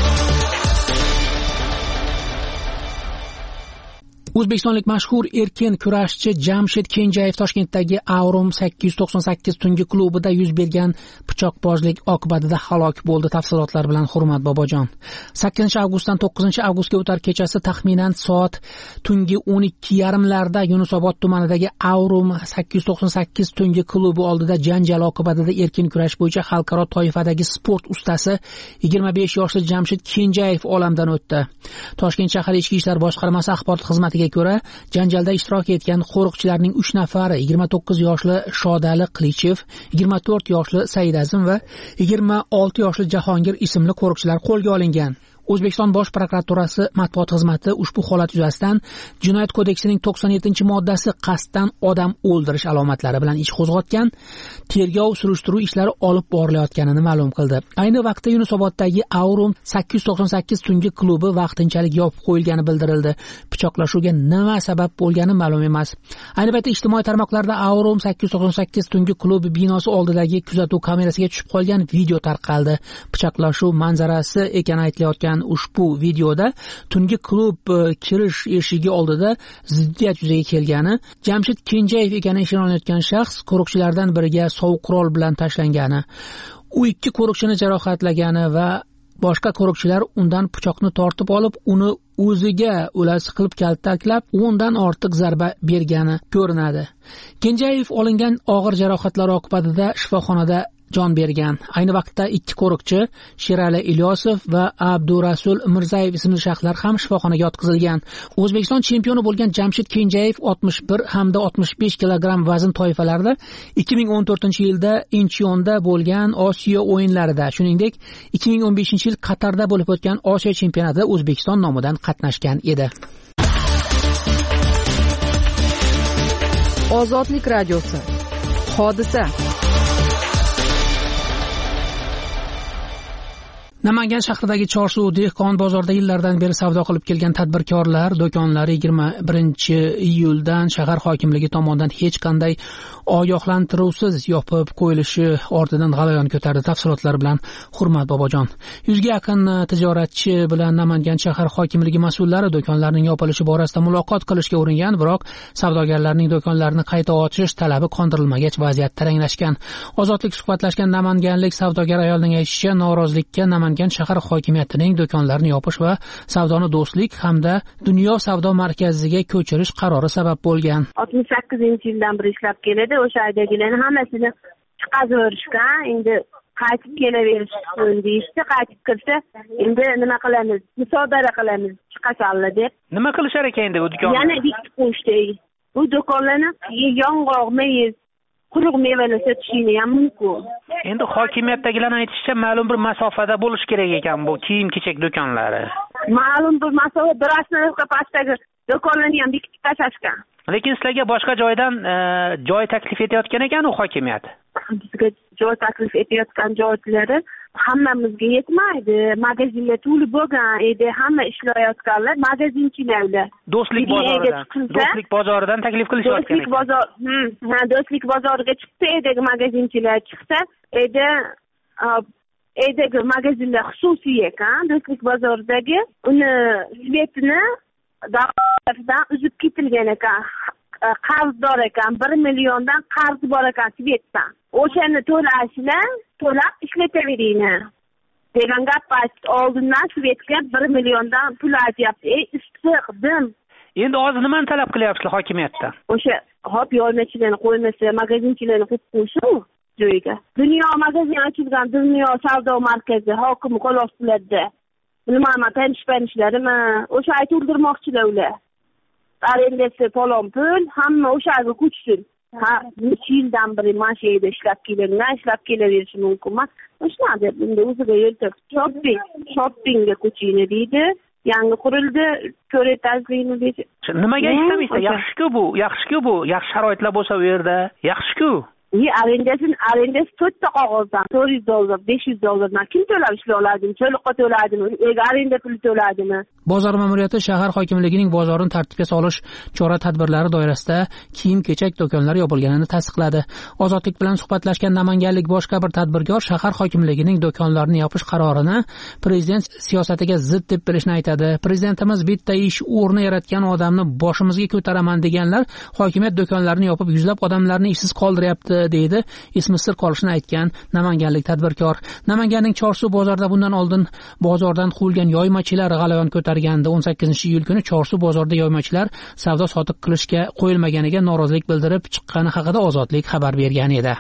O'zbekistonlik mashhur erkin kurashchi Jamshid Kenjayev Toshkentdagi Aurum sakkiz yuz to'qson sakkiz tungi klubida yuz bergan pichoqbozlik oqibatida halok bo'ldi. Tafsilotlar bilan Hurmat Bobojon. sakkizinchi avgustdan to'qqizinchi avgustga o'tar kechasi taxminan soat tungi o'n ikki yarim larda Yunusobod tumanidagi Aurum sakkiz yuz to'qson sakkiz tungi klubi oldida janjal oqibatida erkin kurash bo'yicha xalqaro toifadagi sport ustasi yigirma besh yoshli Jamshid Kenjayev olamdan o'tdi. Toshkent shahar ichki ishlar boshqarmasi axborot xizmatiga ko'ra, janjalda ishtirok etgan qo'riqchilarning uch nafari yigirma to'qqiz yoshli Shodali Qilichev, yigirma to'rt yoshli Saidazim va yigirma olti yoshli Jahongir ismli qo'riqchilar qo'lga olingan. O'zbekiston Bosh prokuraturasi matbuot xizmati ushbu holat yuzasidan Jinoyat kodeksining to'qson yettinchi moddasi qasddan odam o'ldirish alomatlari bilan ish qo'zg'atgan, tergov surishtiruv ishlari olib borilayotganini ma'lum qildi. Ayni vaqtda Yunusoboddagi Aurum sakkiz yuz to'qson sakkiz tungi klubi vaqtinchalik yopib qo'yilgani bildirildi. Pichoqlashuvga nima sabab bo'lgani ma'lum emas. Ayni paytda ijtimoiy tarmoqlarda Aurum sakkiz yuz to'qson sakkiz tungi klubi binosi oldidagi kuzatuv kamerasiga tushib qolgan video tarqaldi. Pichoqlashuv manzarasi ekani aytilayotgan ushbu videoda tungi klub kirish eshigi oldida ziddiyat yuzaga kelgani, Jamshid Kenjayev ekani ishonayotgan shaxs qo'riqchilardan biriga sovuq qurol bilan tashlangani, u ikki qo'riqchini jarohatlagani va boshqa qo'riqchilar undan pichoqni tortib olib, uni o'ziga o'lasi qilib kaltaklab, o'ndan ortiq zarba bergani ko'rinadi. Kenjayev olingan og'ir jarohatlar oqibatida shifoxonada jon bergan. Ayni vaqtda ikki qo'riqchi Sherali Ilyosov va Abdurasul Mirzayev ismli shaxslar ham shifoxonaga yotqizilgan. O'zbekiston chempioni bo'lgan Jamshid Kenjayev oltmish bir hamda oltmish besh kilogramm vazn toifalarida ikki ming o'n to'rtinchi yilda Incheonda bo'lgan Osiyo o'yinlarida, shuningdek ikki ming o'n beshinchi yil Qatarda bo'lib o'tgan Osiyo chempionatida O'zbekiston nomidan qatnashgan edi. Ozodlik radiosi. Hodisa. Namangan shahridagi Chorsuv dehqon bozorida yillardan beri savdo qilib kelgan tadbirkorlar do'konlari yigirma birinchi iyuldan shahar hokimligi tomonidan hech qanday ogohlantiruvsiz yopib qo'yilishi ortidan g'alayon ko'tardi. Tafsilotlar bilan Hurmat Bobojon. Yuzga yaqin tijoratchi bilan Namangan shahar hokimligi mas'ullari do'konlarning yopilishi borasida muloqot qilishga uringan, biroq savdogarlarning do'konlarini qayta ochish talabi qondirilmagach vaziyat taranglashgan. Ozodlik suhbatlashgan namanganlik savdogar ayolning aytishicha, norozilikka Namangan shahar hokimiyatining do'konlarini yopish va savdoni Do'stlik hamda Dunyo savdo markaziga ko'chirish qarori sabab bo'lgan. oltmish sakkizinchi yildan beri ishlab keladi. O'sha aydagilarni hammasini chiqazaverishgan. Endi qaytib kelaverish deyishdi. Qaytib kirsa endi nima qilamiz, musodara qilamiz chiqasanlar deb. Nima qilishar ekan endi bu do'konni? Yana bekitib qo'yishdi. Bu do'konlarni yong'oq, mayiz, quruq mevalar sotishini ham mumkin. Endi hokimiyatdagilarning aytishicha ma'lum bir masofada bo'lish kerak ekan bu kiyim-kechak do'konlari. Ma'lum bir masofa, bir asnoga pastdagi do'konlarni ham bekitib tashlashgan. Lekin sizlarga boshqa joydan joy taklif etayotgan ekan u hokimiyat. Bizga joy taklif etayotgan joylari hammamizga yetmaydi. Magazinlar to'lib bo'lgan edi, hamma ishlayotganlar magazinchilar. Do'stlik bozoridan, do'stlik bozoridan taklif qilishyapti. Do'stlik bozor, ha, do'stlik bozoriga chiqsa edi, magazinchilar chiqsa edi, edagi magazinlar xususiy ekan, do'stlik bozoridagi uni svetini davlatdan uzib ketilgan ekan. Qarzdor ekan, bir milliondan qarz bor ekan svetdan. O'shani to'lashlar, to'lab ishlataveringlar degan gap aytdi. Oldindan svetga bir milliondan pul aytyapti. Ey, issiq, dim. Endi hozir nimani talab qilyapsizlar hokimiyatdan? O'sha hop yo'lmachilarni qo'ymasa, magazinchilarni qo'yib qo'ysin joyiga. Dunyo magazin ochilgan, dunyo savdo markazi hokim qo'l ostilarida. Nimaman tanish-panishlarimi? O'sha aytib o'ldirmoqchilar ular. Arendasi falon pul, hamma o'shaga ko'chsin. Ha, necha yildan beri mana shu yerda ishlab kelingan, ishlab kelaverishi mumkin emas. O'shana deb endi o'ziga yo'l topib, shopping, shoppingga ko'chinglar deydi. Yangi qurildi, ko'rayotganingizni deydi. Nimaga ishlamaysiz? Yaxshi-ku bu, yaxshi-ku bu, yaxshi sharoitlar bo'lsa u yerda, yaxshi-ku. Ni arendasin, arendasi to'rtta qog'ozdan to'rt yuz dollar, besh yuz dollardan kim to'lab ishlay oladimi? To'liqqa to'ladimi? Ega arenda puli to'ladimi? Bozor ma'muriyati shahar hokimligining bozorini tartibga solish chora-tadbirlari doirasida kiyim-kechak do'konlari yopilganini tasdiqladi. Ozodlik bilan suhbatlashgan namanganlik boshqa bir tadbirkor shahar hokimligining do'konlarini yopish qarorini prezident siyosatiga zid deb bilishni aytadi. Prezidentimiz bitta ish o'rni yaratgan odamni boshimizga ko'taraman deganlar hokimiyat do'konlarini yopib yuzlab odamlarni ishsiz qoldiryapti deydi. Ismi sir qolishini aytgan namanganlik tadbirkor. Namanganning Chorsu bozorida bundan oldin bozordan quvilgan yoymachilar g'alayon ko'targandi. o'n sakkizinchi iyul kuni Chorsu bozorida yoymachilar savdo sotiq qilishga qo'yilmaganiga norozilik bildirib chiqqani haqida Ozodlik xabar bergan edi.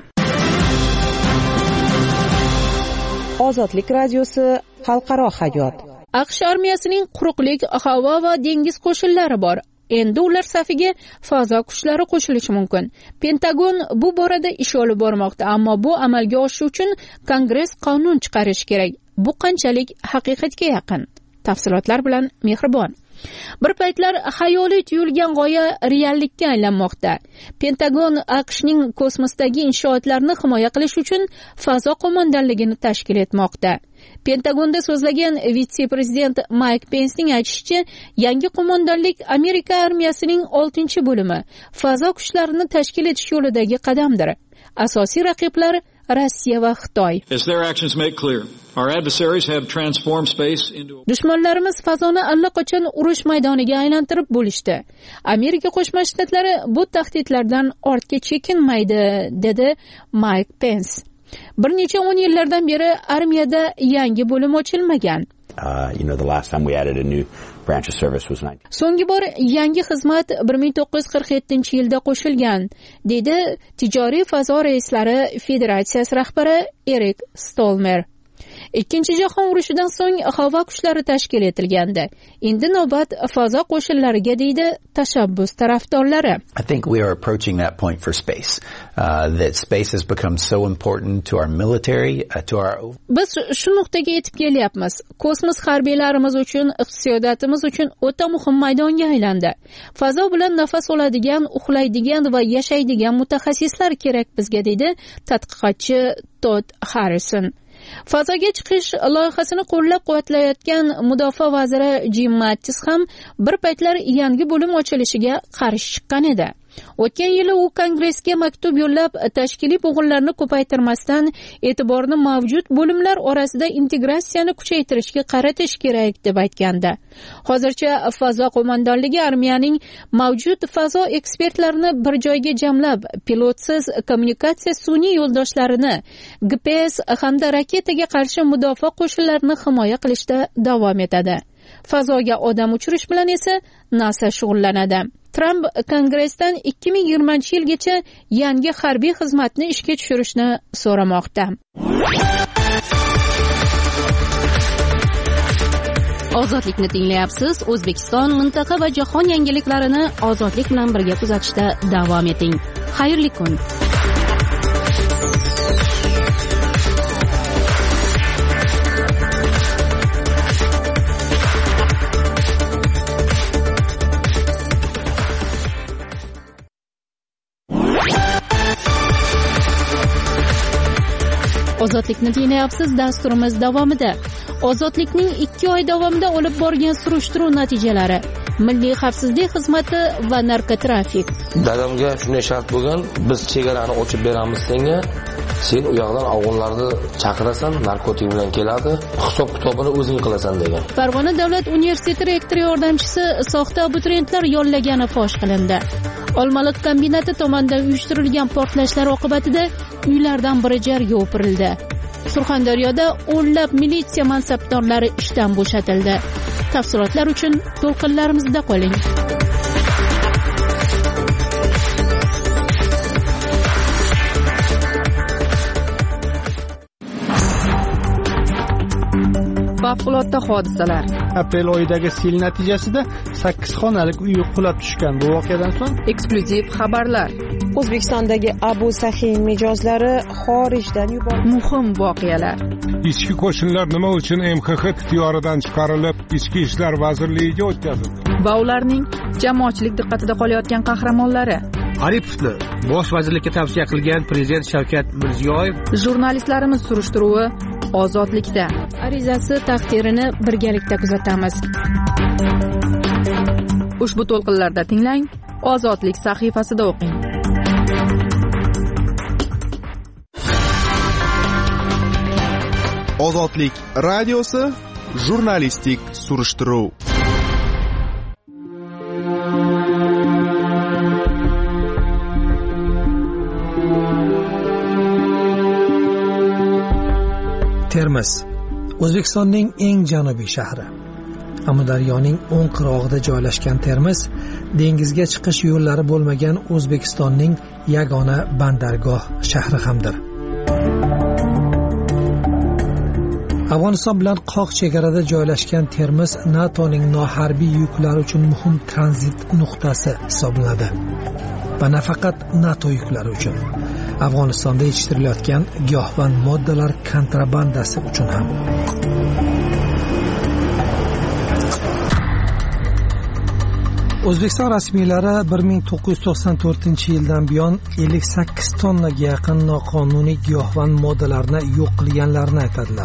Ozodlik radiosi xalqaro hayot. AQSh armiyasining quruqlik, havo va dengiz qo'shinlari bor. Endi ular safiga fazo kuchlari qo'shilishi mumkin. Pentagon bu borada ish olib bormoqda, ammo bu amalga oshishi uchun Kongress qonun chiqarishi kerak. Bu qanchalik haqiqatga yaqin? Tafsilotlar bilan Mehribon. Bir paytlar xayoliy tuyulgan g'oya reallikka aylanmoqda. Pentagon AQShning kosmosdagi inshootlarni himoya qilish uchun fazo qo'mondonligini tashkil etmoqda. Pentagonda so'zlagan vitse-prezident Mayk Pensning aytishicha, yangi qo'mondonlik Amerika armiyasining oltinchi bo'limi fazo kuchlarini tashkil etish yo'lidagi qadamdir. Asosiy raqiblar Rossiya va Xitoy. Dushmanlarimiz fazoni allaqachon urush maydoniga aylantirib bo'lishdi. Amerika Qo'shma Shtatlari bu tahdidlardan ortga chekinmaydi, dedi Mayk Pens. Bir necha o'n yillardan beri armiyada yangi bo'lim ochilmagan. Uh, you know, the last time we added a new branch of service was nineteen So'nggi bor yangi xizmat bir ming to'qqiz yuz qirq yettinchi yilda qo'shilgan, dedi Tijoriy fazo reislari federatsiyasi rahbari Erik Stolmer. Ikkinchi jahon urushidan so'ng havo kuchlari tashkil etilgandi. Endi navbat fazo qo'shinlariga, deydi tashabbus tarafdorlari. I think we are approaching that point for space. Uh, that space has become so important to our military, uh, to our Biz shu nuqtaga yetib kelyapmiz. Kosmos harbiylarimiz uchun, iqtisodiyotimiz uchun o'ta muhim maydonga aylandi. Fazo bilan nafas oladigan, uxlaydigan va yashaydigan mutaxassislar kerak bizga, deydi tadqiqotchi Todd Harrison. Fazoga chiqish loyihasini qo'llab-quvvatlayotgan mudofaa vaziri Jim Mattis ham bir paytlar yangi bo'lim ochilishiga qarshi chiqqan edi. O'tgan yili u Kongressga maktub yo'llab tashkiliy bo'g'inlarni ko'paytirmasdan e'tiborni mavjud bo'limlar orasida integratsiyani kuchaytirishga qaratish kerak deb aytgandi. Hozircha fazo qo'mondonligi armiyaning mavjud fazo ekspertlarini bir joyga jamlab, pilotsiz kommunikatsiya sun'iy yo'ldoshlarini, G P S hamda raketaga qarshi mudofaa qo'shinlarini himoya qilishda davom etadi. Fazoga odam uchirish bilan esa NASA shug'ullanadi. Tramp Kongressdan ikki ming yigirmanchi yilgacha yangi harbiy xizmatni ishga tushirishni so'ramoqda. Ozodlikni tinglayapsiz. O'zbekiston, mintaqa va jahon yangiliklarini ozodlik bilan birga kuzatishda davom eting. Xayrli kun. Ozodlikni tinglayapsiz. Dasturimiz davomida Ozodlikning ikki oy davomida olib borgan surishtiruv natijalari, Milliy xavfsizlik xizmati va narkotrafik. Dadamga shunday shart bo'lgan, biz chegarani ochib beramiz senga. Sen u yoqdan afg'onlarni chaqirasan, narkotik bilan keladi, hisob kitobini o'zing qilasan degan. Farg'ona davlat universiteti rektori yordamchisi soxta abituriyentlar yollagani fosh qilindi. Olmaliq kombinati tomonidan uyushtirilgan portlashlar oqibatida uylardan biri jarga o'pirildi. Surxondaryoda o'nlab militsiya mansabdorlari ishdan bo'shatildi. Tafsilotlar uchun to'lqinlarimizda qoling. Favqulodda hodisalar. Aprel oyidagi sel natijasida sakkiz xonalik uy qulab tushgan. Bu voqeadan so'ng eksklyuziv xabarlar. O'zbekistondagi Abu Sahiy mijozlari xorijdan yuborildi. Muhim voqealar. Ichki qo'shinlar nima uchun M X X ixtiyoridan chiqarilib, Ichki ishlar vazirligiga o'tkazildi? Va ularning jamoatchilik diqqatida qolayotgan qahramonlari. Aripovni bosh vazirlikka tavsiya qilgan prezident Shavkat Mirziyoyev. Jurnalistlarimiz surishtiruvi ozodlikda. Arizasi taqdirini birgalikda kuzatamiz. Ushbu to'lqinlarda tinglang, Ozodlik sahifasida o'qing. Ozodlik radiosi jurnalistik surishtiruv. Termiz O'zbekistonning eng janubiy shahri. Amudaryoning o'ng qirg'og'ida joylashgan Termiz dengizga chiqish yo'llari bo'lmagan O'zbekistonning yagona bandargoh shahri hamdir. Afg'oniston bilan qoq chegarada joylashgan Termiz NATOning noharbiy yuklari uchun muhim tranzit nuqtasi hisoblanadi. Va nafaqat NATO yuklari uchun, Afg'onistonda yetishtirilayotgan giyohvand moddalar kontrabandasi uchun ham. O'zbekiston rasmiylari bir ming to'qqiz yuz to'qson to'rtinchi yildan buyon ellik sakkiz tonnaga yaqin noqonuniy giyohvand moddalarni yo'q qilganlarini aytadilar.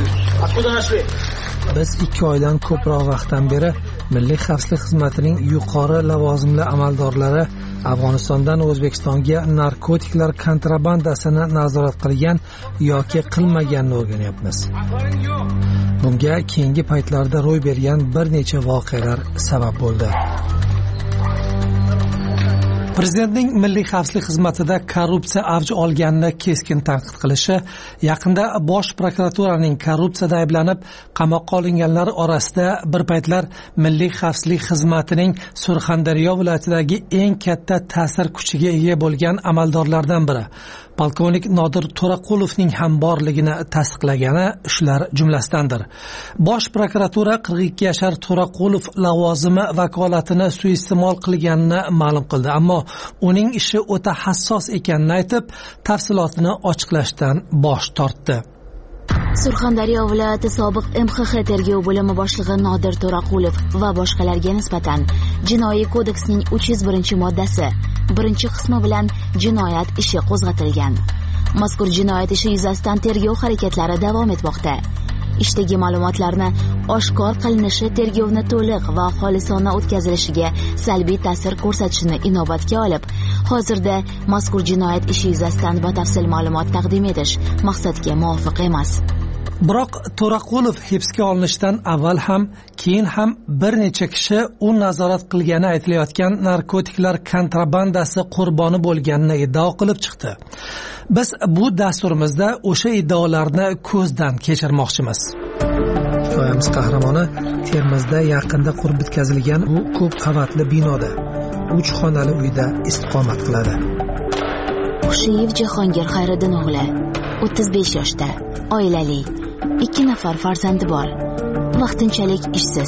Biz ikki oydan ko'proq vaqtdan beri Milliy xavfsizlik xizmatining yuqori lavozimli amaldorlari Afg'onistondan O'zbekistonga narkotiklar kontrabandasini nazorat qilgan yoki qilmaganini o'rganyapmiz. Bunga keyingi paytlarda ro'y bergan bir necha voqealar sabab bo'ldi. Prezidentning Milliy xavfsizlik xizmatida korrupsiya avj olganini keskin tanqid qilishi, yaqinda Bosh prokuraturaning korrupsiyada ayblanib qamoqqa olinganlar orasida bir paytlar Milliy xavfsizlik xizmatining Surxondaryo viloyatidagi eng katta ta'sir kuchiga ega bo'lgan amaldorlardan biri polkovnik Nodir To'raqulovning ham borligini tasdiqlagani shular jumlasidandir. Bosh prokuratura qirq ikki yashar To'raqulov lavozimi vakolatini suiiste'mol qilganini ma'lum qildi, ammo uning ishi o'ta hassos ekanini aytib, tafsilotini ochiqlashdan bosh tortdi. Surxondaryo viloyati sobiq M X X tergov bo'limi boshlig'i Nodir To'raqulov va boshqalarga nisbatan Jinoiy kodeksning uch yuz birinchi moddasi birinchi qismi bilan jinoyat ishi qo'zg'atilgan. Mazkur jinoyat ishi yuzasidan tergov harakatlari davom etmoqda. Ishdagi ma'lumotlarni oshkor qilinishi tergovni to'liq va xolisona o'tkazilishiga salbiy ta'sir ko'rsatishini inobatga olib, hozirda mazkur jinoyat ishi yuzasidan batafsil ma'lumot taqdim etish maqsadga muvofiq emas. Biroq To'raqulov hibsga olinishidan avval ham, keyin ham bir necha kishi u nazorat qilgani aytilayotgan narkotiklar kontrabandasi qurboni bo'lganini iddao qilib chiqdi. Biz bu dasturimizda o'sha iddaolarni ko'zdan kechirmoqchimiz. Hikoyamiz qahramoni Termizda yaqinda qurib bitkazilgan bu ko'p qavatli binoda uch xonali uyda istiqomat qiladi. Xushiyev Jahongir Xayriddin o'g'li, o'ttiz besh yoshda, oilali, ikki nafar farzandi bor, vaqtinchalik ishsiz.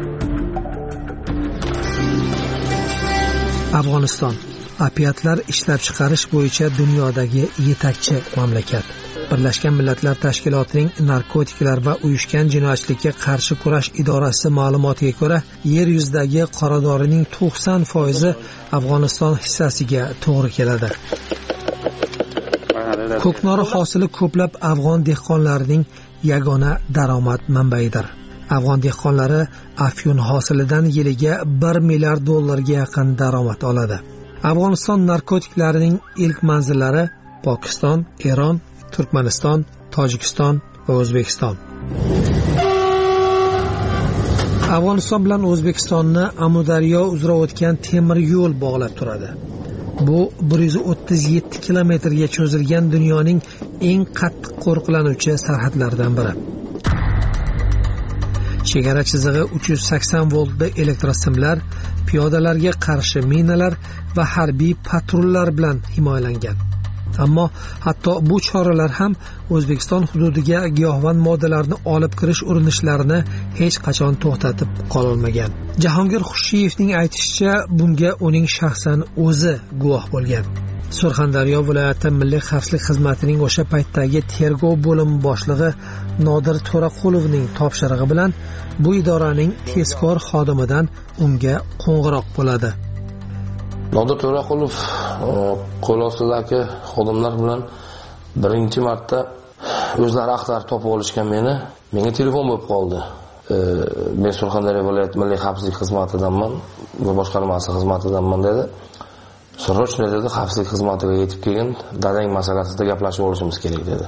Afg'oniston opiatlar ishlab chiqarish bo'yicha dunyodagi yetakchi mamlakat. Birlashgan Millatlar Tashkilotining narkotiklar va uyushgan jinoyatchilikka qarshi kurash idorasi ma'lumotiga ko'ra, yer yuzidagi qoradorining to'qson foizi Afg'oniston hissasiga to'g'ri keladi. Ko'knori hosili ko'plab afg'on dehqonlarining yagona daromad manbaidir. Afg'on dehqonlari afyun hosilidan yiliga bir milliard dollarga yaqin daromad oladi. Afg'oniston narkotiklarining ilk manzillari Pokiston, Eron, Turkmaniston, Tojikiston va O'zbekiston. Afg'oniston bilan O'zbekistonni Amudaryo uzra o'tgan temir yo'l bog'lab turadi. Bu bir yuz o'ttiz yetti kilometrga cho'zilgan dunyoning eng qattiq qo'riqlanuvchi sarhadlaridan biri. Chegara chizig'i uch yuz sakson voltli elektrosimlar, piyodalarga qarshi minalar va harbiy patrullar bilan himoyalangan. Ammo hatto bu choralar ham O'zbekiston hududiga giyohvand moddalarni olib kirish urinishlarini hech qachon to'xtatib qololmagan. Jahongir Xushiyevning aytishicha, bunga uning shaxsan o'zi guvoh bo'lgan. Surxondaryo viloyati Milliy xavfsizlik xizmatining o'sha paytdagi tergov bo'limi boshlig'i Nodir To'raqulovning topshirig'i bilan bu idoraning tezkor xodimidan unga qo'ng'iroq bo'ladi. Nodir To'raqulov qo'l ostidagi xodimlar bilan birinchi marta o'zlari axtarib topib olishgan meni. Menga telefon bo'lib qoldi. Men Surxondaryo viloyati Milliy xavfsizlik xizmatidanman va boshqarmasi xizmatidanman dedi. Sirrochni dedi, xavfsizlik xizmatiga yetib kelgan, dadang masalasida gaplashib olishimiz kerak dedi.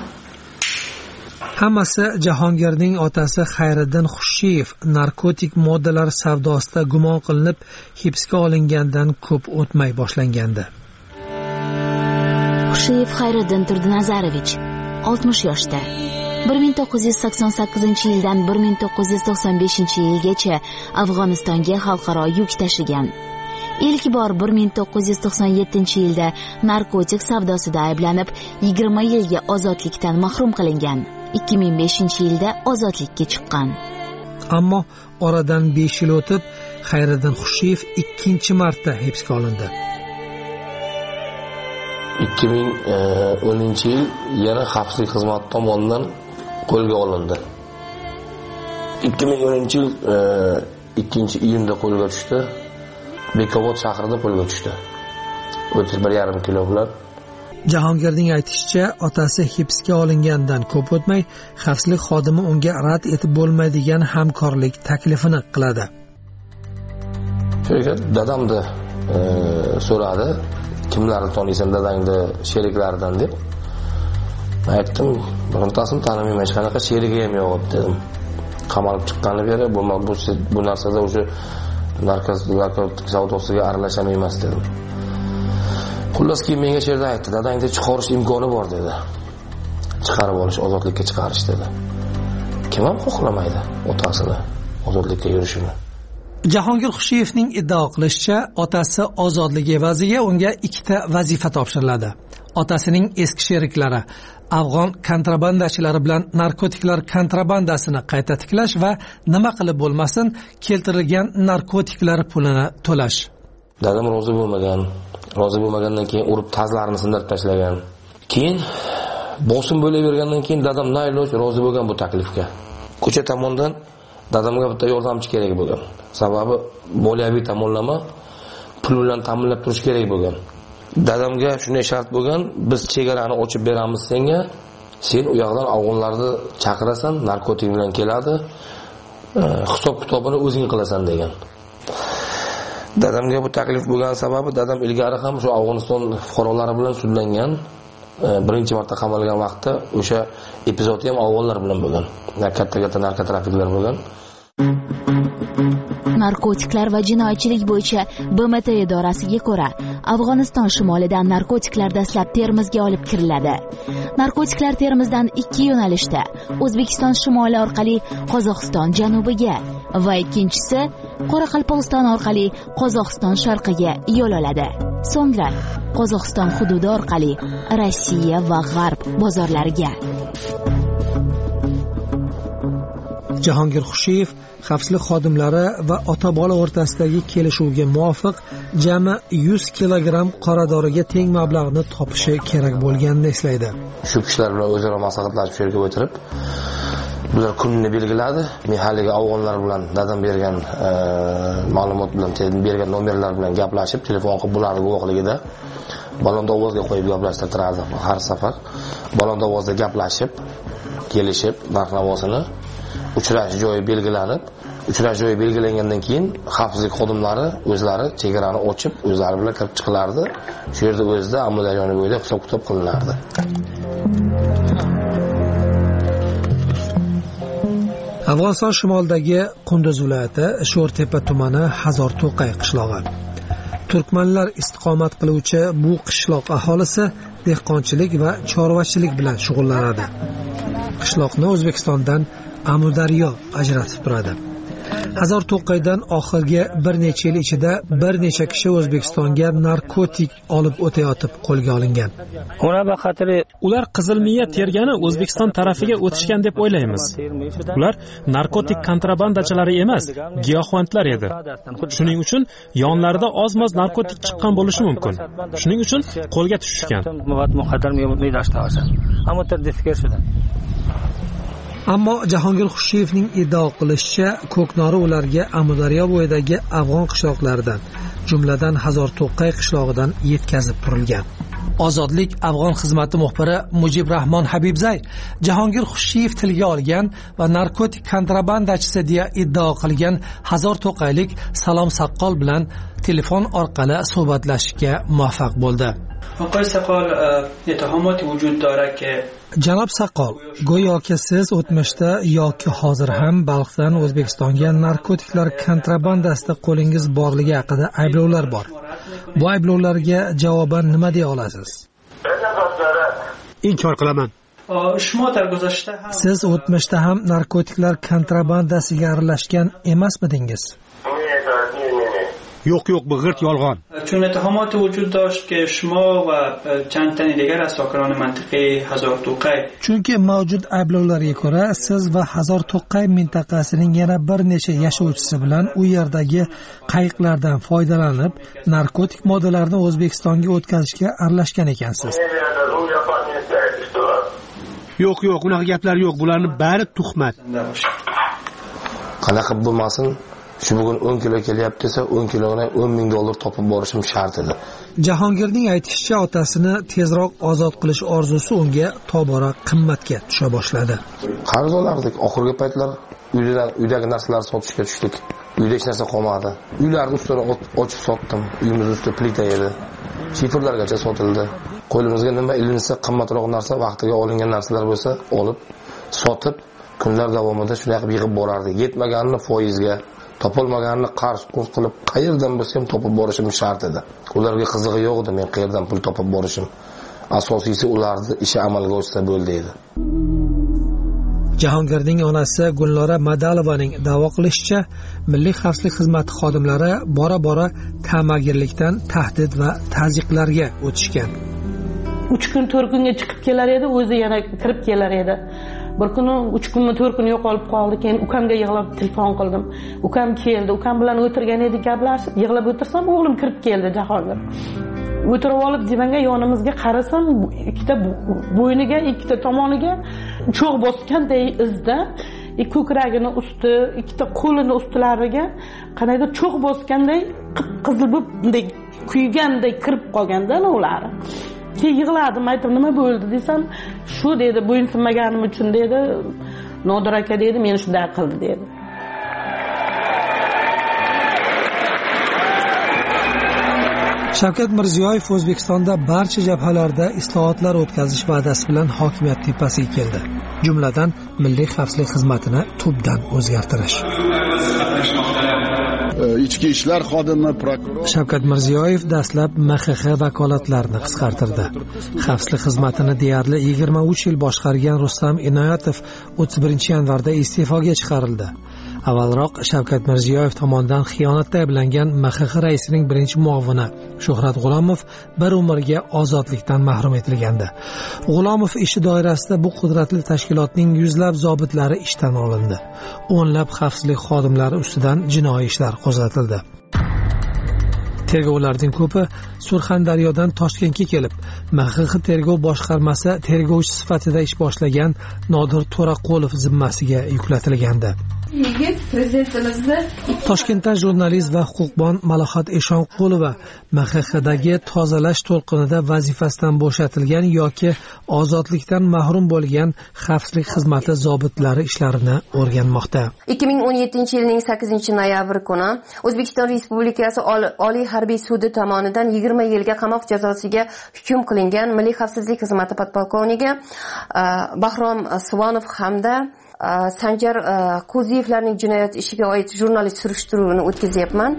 Hammasi Jahongirning otasi Xayriddin Xushiyev narkotik moddalar savdosida gumon qilinib hibsga olingandan ko'p o'tmay boshlangandi. Xushiyev Xayriddin Turdunazarovich, oltmish yoshda. bir ming to'qqiz yuz sakson sakkizinchi yildan bir ming to'qqiz yuz to'qson beshinchi yilgacha Afg'onistonga xalqaro yuk tashigan. Ilk bor bir ming to'qqiz yuz to'qson yettinchi yilda narkotik savdosida ayblanib, yigirma yilga ozodlikdan mahrum qilingan. ikki ming beshinchi yilda ozodlikka chiqqan. Ammo oradan besh yil o'tib, Xayriddin Xushiyev ikkinchi marta hibsga olindi. ikki ming o'ninchi yil yana xavfsizlik xizmati tomonidan qo'lga olindi. ikki ming o'ninchi yil ikkinchi iyunda qo'lga tushdi. Bekobod shahrida qo'lga tushdi. o'ttiz bir yarim kilo bilan. Jahongirning aytishicha, otasi hibsga olingandan ko'p o'tmay, xavfsizlik xodimi unga rad etib bo'lmaydigan hamkorlik taklifini qiladi. Shunga dadamni e, so'radi, kimlarni taniysan dadangni sheriklaridan deb. Men aytdim, birontasini tanimayman, hech qanaqa sherigi ham yo'q dedim. Qamalib chiqqanini beri bu bu, bu narsada o'sha narkotik savdosiga aralashan emas dedim. Xullas keyin menga sherda aytdi, dadangni chiqarish imkoni bor dedi. Chiqarib olish, ozodlikka chiqarish dedi. Kim ham xohlamaydi otasini ozodlikka yurishini. Jahongir Xushiyevning iddao qilishicha, otasi ozodlik evaziga unga ikkita vazifa topshiriladi. Otasining eski sheriklari afg'on kontrabandachilari bilan narkotiklar kontrabandasini qayta tiklash va nima qilib bo'lmasin, keltirilgan narkotiklar pulini to'lash. Dadam rozi bo'lmagan. Rozi bo'lmagandan keyin urib tazlarini sindirib tashlagan. Keyin bosim bo'lavergandan keyin dadam nayloj rozi bo'lgan bu taklifga. Ko'cha tomonidan dadamga bitta yordamchi kerak bo'lgan. Sababi moliyaviy tomonlama pul bilan ta'minlab turish kerak bo'lgan. Dadamga shunday shart bo'lgan, biz chegarani ochib beramiz senga. Sen u yoqdan afg'onlarni chaqirasan, narkotik bilan keladi. Hisob kitobini o'zing qilasan degan. Dadamga bu taklif bo'lgan sababi dadam ilgari ham shu Afg'oniston fuqarolari bilan sudlangan. Birinchi marta qamalgan vaqtda o'sha epizodi ham afg'onlar bilan bo'lgan. Katta-katta narkotrafiklar bo'lgan. narkotiklar va jinoyatchilik bo'yicha B M T idorasiga ko'ra, Afg'oniston shimolidan narkotiklar dastlab Termizga olib kiriladi. Narkotiklar Termizdan ikki yo'nalishda, O'zbekiston shimoli orqali Qozog'iston janubiga va ikkinchisi Qoraqalpog'iston orqali Qozog'iston sharqiga yo'l oladi. So'ngra Qozog'iston hududi orqali Rossiya va G'arb bozorlariga. Jahongir Xushiyev xavfsizlik xodimlari va ota-bola o'rtasidagi kelishuvga muvofiq jami yuz kilogramm qora doriga teng mablag'ni topishi kerak bo'lganini eslaydi. Shu kishilar bilan o'zaro maslahatlashib shu yerga o'tirib, bular kunini belgiladi. Men haliga afg'onlar bilan dadam bergan ma'lumot bilan bergan nomerlar bilan gaplashib, telefon qilib bularning guvohligida balonda ovozga qo'yib gaplashtirardi har safar. Balonda ovozda gaplashib, kelishib, narx-navosini uchrashish joyi belgilanib, uchrashish joyi belgilangandan keyin xavfsizlik xodimlari o'zlari chegarani ochib, o'zlari bilan kirib chiqilardi. Shu yerda o'zida amaliyot bo'yicha hisob-kitob qilinardi. Afg'oniston shimolidagi Qunduz viloyati Sho'rtepa tumani Hazorto'qay qishlog'i. Turkmanlar istiqomat qiluvchi bu qishloq aholisi dehqonchilik va chorvachilik bilan shug'ullanadi. Qishloqni O'zbekistondan Amudaryo ajratib turadi. Hazorto'qaydan oxirgi bir necha yil ichida bir necha kishi O'zbekistonga narkotik olib o'tayotib qo'lga olingan. Ular qizilmiya tergani O'zbekiston tarafiga o'tishgan deb o'ylaymiz. Ular narkotik kontrabandachilari emas, giyohvandlar edi. Shuning uchun yonlarida oz-moz narkotik chiqqan bo'lishi mumkin. Shuning uchun qo'lga tushishgan. Ammo Jahongir Xushiyevning iddao qilishicha, Ko'knori ularga Amudaryo bo'yidagi afg'on qishloqlaridan, jumladan Hazorto'qay qishlog'idan yetkazib turilgan. Ozodlik afg'on xizmati muxbiri Mujib Rahmon Habibzay Jahongir Xushiyev tilga olgan va narkotik kontrabandachisi deya iddao qilgan Hazorto'qaylik Salom Saqqol bilan telefon orqali suhbatlashishga muvaffaq bo'ldi. آقای سقال اتهاماتی وجود داره که Janob Saqol, go'yoki siz o'tmishda yoki hozir ham Balxdan O'zbekistonga narkotiklar kontrabandasida qo'lingiz borligi haqida ayblovlar bor. Bu ayblovlarga javoban nima deya olasiz? Inkor qilaman. Siz o'tmishda ham narkotiklar kontrabandasiga aralashgan emasmidingiz? yo'q yo'q bu g'irt yolg'on. چون اتهامات وجود داشت که شما و چند تن دیگر از ساکنان منطقه Hazorto'qay chunki mavjud ayblovlarga ko'ra siz va Hazorto'qay mintaqasining yana bir necha yashovchisi bilan u yerdagi qayiqlardan foydalanib narkotik moddalarni O'zbekistonga o'tkazishga aralashgan ekansiz. yo'q yo'q unaqa gaplar yo'q, bularning bari tuhmat. Qanaqa bo'lmasin, shu bugun o'n kilo kelyapti desa o'n kiloni o'n ming dollar topib borishim shart edi. Jahongirning aytishicha, otasini tezroq ozod qilish orzusi unga tobora qimmatga tusha boshladi. Qarz olardik, oxirgi paytlar uydan uydagi narsalarni sotishga tushdik. Uyda hech narsa qolmadi. Uylarni ustini ochib sotdim. Uyimiz usti plita edi. Shifrlargacha sotildi. Qo'limizga nima ilinsa qimmatroq narsa, vaqtiga olingan narsalar bo'lsa, olib sotib kunlar davomida shunday qilib yig'ib borardik. Yetmaganini foizga, topolmaganini qarz qurs qilib qayerdan bo'lsa ham topib borishim shart edi. Ularga qizig'i yo'q edi men qayerdan pul topib borishim. Asosiysi ularning ishi amalga oshsa bo'ldi edi. Jahongirning onasi Gulnora Madalovaning da'vo qilishicha, Milliy xavfsizlik xizmati xodimlari bora-bora ta'magirlikdan tahdid va tazyiqlarga o'tishgan. uch kun to'rt kunga chiqib kelar edi, o'zi yana kirib kelar edi. Bir kuni uch kunmi to'rt kun yo'qolib qoldi. Keyin ukamga yig'lab telefon qildim. Ukam keldi. Ukam bilan o'tirgan edik, gaplashib, yig'lab o'tirsam o'g'lim kirib keldi Jahongir. O'tirib olib divanga yonimizga qarasam, ikkita bo'yniga, ikkita tomoniga cho'g' bosganday izda, ko'kragini usti, ikkita qo'lini ustilariga qanaydir cho'g' bosganday qip-qizil bo'lib bunday kuyganday kirib qolganda ular. Keyin yig'ladim, aytdim, nima bo'ldi desam, shu dedi, bo'yinsinmaganim uchun dedi, Nodir aka dedi, meni shunday qildi dedi. Shavkat Mirziyoyev O'zbekistonda barcha jabhalarda islohotlar o'tkazish va'dasi bilan hokimiyat tepasiga keldi. Jumladan, milliy xavfsizlik xizmatini tubdan o'zgartirish. ichki ishlar xodimi, prokuror. Shavkat Mirziyoyev dastlab M X X vakolatlarini qisqartirdi. Xavfsizlik xizmatini deyarli yigirma uch yil boshqargan Rustam Inoyatov o'ttiz birinchi yanvarda iste'foga chiqarildi. Avvalroq Shavkat Mirziyoyev tomonidan xiyonatda ayblangan M X X raisining birinchi muovini Shuhrat G'ulomov bir umrga ozodlikdan mahrum etilgandi. G'ulomov ishi doirasida bu qudratli tashkilotning yuzlab zobitlari ishdan olindi. O'nlab xavfsizlik xodimlari ustidan jinoiy ishlar qo'zg'atildi. Tergovlarning ko'pi Surxondaryodan Toshkentga kelib, M X X tergov boshqarmasi tergovchi sifatida ish boshlagan Nodir To'raqulov zimmasiga yuklatilgandi. Yigit prezidentimizni Toshkentda jurnalist va huquqbon Malohat Eshonqulova M X Xdagi tozalash to'lqinida vazifasidan bo'shatilgan yoki ozodlikdan mahrum bo'lgan xavfsizlik xizmati zobitlari ishlarini o'rganmoqda. ikki ming o'n yettinchi yilning sakkizinchi noyabr kuni O'zbekiston Respublikasi Oliy harbiy sudi tomonidan yigirma yilga qamoq jazosiga hukm qilingan Milliy xavfsizlik xizmati podpolkovnigi Bahrom Suvonov hamda Sanjar Qo'ziyevlarning jinoyat ishiga oid jurnalist surishtiruvini o'tkazyapman.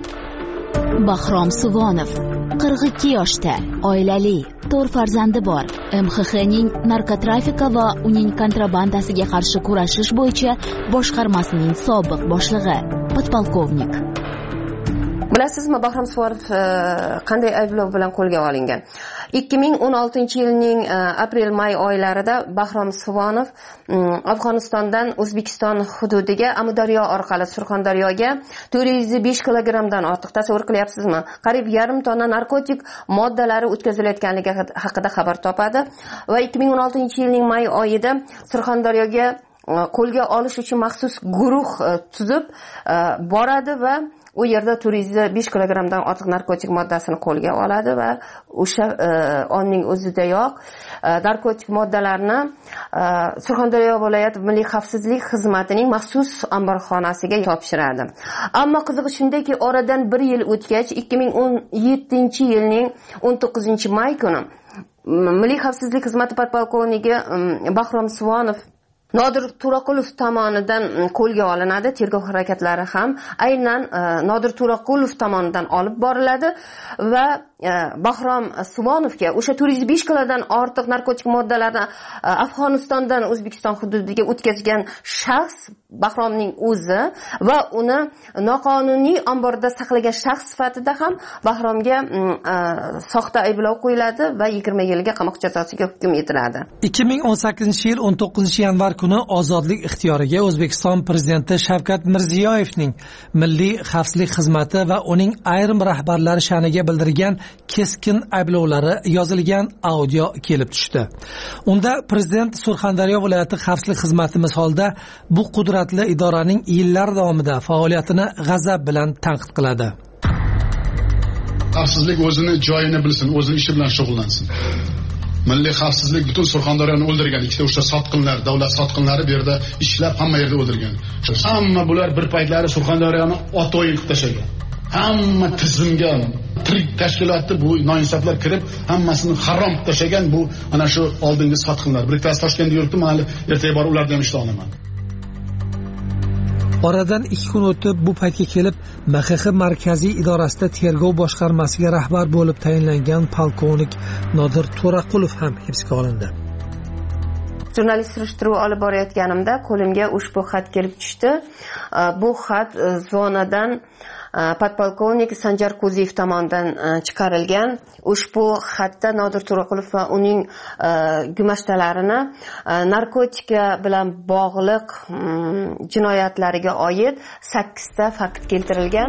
Bahrom Suvonov qirq ikki yoshda, oilali, to'rt farzandi bor. M X Xning narkotrafika va uning kontrabandasiga qarshi kurashish bo'yicha boshqarmasining sobiq boshlig'i, podpolkovnik. Bilasizmi, Bahrom Suvonov qanday ayblov bilan qo'lga olingan? ikki ming o'n oltinchi yilning aprel-may oylarida Bahrom Suvonov Afg'onistondan O'zbekiston hududiga Amudaryo orqali Surxondaryoga to'rt yuz besh kilogrammdan ortiq, tasavvur qilyapsizmi? Qariyb yarim tonna narkotik moddalari o'tkazilayotganligi haqida xabar topadi va ikki ming o'n oltinchi yilning may oyida Surxondaryoga qo'lga olish uchun maxsus guruh tuzib boradi va u yerda to'rt yuz besh kilogrammdan ortiq narkotik moddasini qo'lga oladi va o'sha onning o'zidayoq narkotik moddalarni Surxondaryo viloyat Milliy xavfsizlik xizmatining maxsus omborxonasiga topshiradi. Ammo qizig'i shundaki, oradan bir yil o'tgach, ikki ming o'n yettinchi yilning o'n to'qqizinchi may kuni Milliy xavfsizlik xizmati podpolkovnigi Bahrom Suvonov Nodir To'raqulov tomonidan qo'lga olinadi. Tergov harakatlari ham aynan Nodir To'raqulov tomonidan olib boriladi va Bahrom Suvonovga o'sha to'rt yuz besh kilodan ortiq narkotik moddalarni Afg'onistondan O'zbekiston hududiga o'tkazgan shaxs Bahromning o'zi va uni noqonuniy omborda saqlagan shaxs sifatida ham Bahromga soxta ayblov qo'yiladi va yigirma yilga qamoq jazosiga hukm etiladi. ikki ming o'n sakkizinchi yil o'n to'qqizinchi yanvar kuni ozodlik ixtiyoriga O'zbekiston prezidenti Shavkat Mirziyoyevning Milliy xavfsizlik xizmati va uning ayrim rahbarlari sha'niga bildirgan keskin ayblovlari yozilgan audio kelib tushdi. Unda prezident Surxondaryo viloyati xavfsizlik xizmati misolida bu qudratli idoraning yillar davomida faoliyatini g'azab bilan tanqid qiladi. Xavfsizlik o'zini joyini bilsin, o'zini ishi bilan shug'ullansin. Milliy xavfsizlik butun Surxondaryoni o'ldirgan. Ikkita o'sha sotqinlar, davlat sotqinlari bu yerda ishlab hamma yerda o'ldirgan. Hamma bular bir paytlari Surxondaryoni ot o'yin qilib tashlagan. Hamma tizimga, tirik tashkilotni bu noinsoflar kirib, hammasini harom qilib tashlagan bu ana shu oldingi sotqinlar. Bittasi Toshkentda yuribdi, mana ertaga borib ularni ham ishlay olaman. Oradan ikki kun o'tib bu paytga kelib M X X markaziy idorasida tergov boshqarmasiga rahbar bo'lib tayinlangan polkovnik Nodir To'raqulov ham hibsga olindi. Jurnalist surishtiruv olib borayotganimda qo'limga ushbu xat kelib tushdi. Bu xat zonadan podpolkovnik Sanjar Qo'ziyev tomonidan chiqarilgan. Ushbu xatda Nodir To'raqulov va uning gumashtalarini narkotika bilan bog'liq jinoyatlariga oid sakkizta fakt keltirilgan.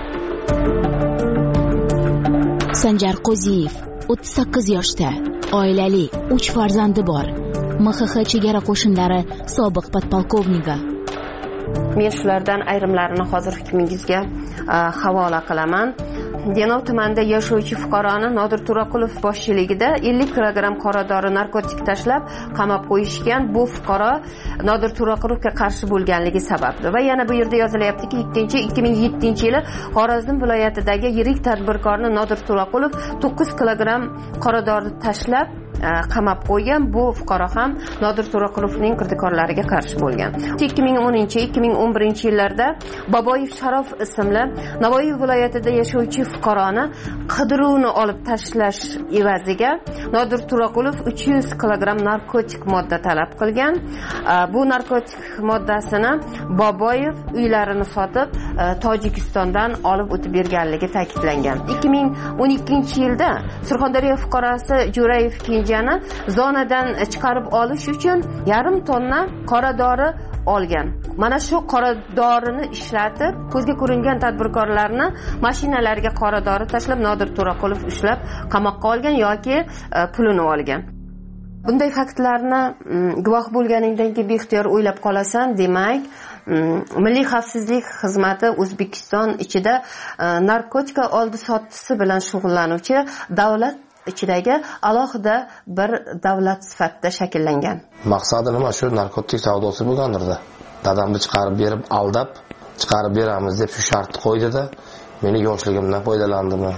Sanjar Qo'ziyev o'ttiz sakkiz yoshda, oilali, uch farzandi bor. M X X chegara qo'shinlari sobiq podpolkovnigi. Men shulardan ayrimlarini hozir hukmingizga havola qilaman. Denov tumanida yashovchi fuqaroni Nodir To'raqulov boshchiligida ellik kilogramm qoradori narkotik tashlab qamab qo'yishgan. Bu fuqaro Nodir To'raqulovga qarshi bo'lganligi sababli va yana bu yerda yozilyaptiki, ikki ming yettinchi yili Xorazm viloyatidagi yirik tadbirkorni Nodir To'raqulov to'qqiz kilogramm qoradori tashlab qamab qo'ygan. Bu fuqaro ham Nodir To'raqulovning kirdikorlariga qarshi bo'lgan. ikki ming o'ninchi ikki ming o'n birinchi yillarda Boboyev Sharof ismli Navoiy viloyatida yashovchi fuqaroni qidiruvni olib tashlash evaziga Nodir To'raqulov uch yuz kilogramm narkotik modda talab qilgan. Bu narkotik moddasini Boboyev uylarini sotib Tojikistondan olib o'tib berganligi ta'kidlangan. ikki ming o'n ikkinchi yilda Surxondaryo fuqarosi Jo'rayev Kenjani zonadan chiqarib olish uchun yarim tonna qora dori olgan. Mana shu qora dorini ishlatib, ko'zga ko'ringan tadbirkorlarni mashinalariga qora dori tashlab Nodir To'raqulov ushlab qamoqqa olgan yoki pulini olgan. Bunday faktlarni guvoh bo'lganingdan keyin beixtiyor o'ylab qolasan, demak, Milliy xavfsizlik xizmati O'zbekiston ichida narkotika oldi sottisi bilan shug'ullanuvchi davlat ichidagi alohida bir davlat sifatida shakllangan. Maqsadi nima? Shu narkotik savdosi bo'lgandirda. Dadamni chiqarib berib, aldab, chiqarib beramiz deb shu shartni qo'ydi-da, meni yoshligimdan foydalandimi?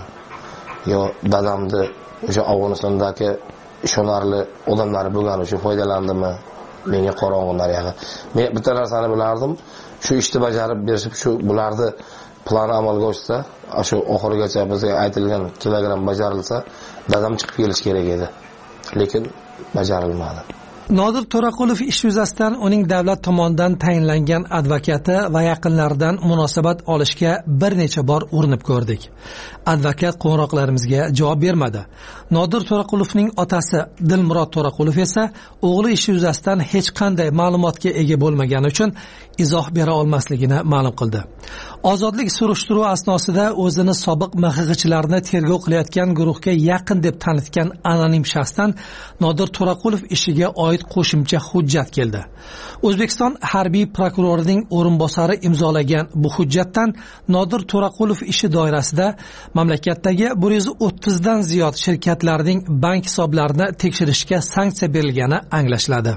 Yo dadamni o'sha Afg'onistondagi ishonarli odamlari bo'lgani uchun foydalandimi? Menga qorong'ular yaqin. Men bitta narsani bilardim, shu ishni bajarib berishib, shu bularni plani amalga oshsa, shu oxirigacha bizga aytilgan kilogramm bajarilsa, dadam chiqib kelish kerak edi. Lekin bajarilmadi. Nodir To'raqulov ish yuzasidan uning davlat tomonidan tayinlangan advokati va yaqinlaridan munosabat olishga bir necha bor urinib ko'rdik. Advokat qo'ng'iroqlarimizga javob bermadi. Nodir To'raqulovning otasi Dilmurod To'raqulov esa o'g'li ish yuzasidan hech qanday ma'lumotga ega bo'lmagani uchun izoh bera olmasligini ma'lum qildi. Ozodlik surishtiruvi asnosida o'zini sobiq M X G'chilarni tergov qilayotgan guruhga yaqin deb tanitgan anonim shaxsdan Nodir To'raqulov ishiga oid qo'shimcha hujjat keldi. O'zbekiston harbiy prokurorining o'rinbosari imzolagan bu hujjatdan Nodir To'raqulov ishi doirasida mamlakatdagi bir yuz o'ttiz dan ziyod shirkatlarning bank hisoblarini tekshirishga sanksiya berilgani anglashiladi.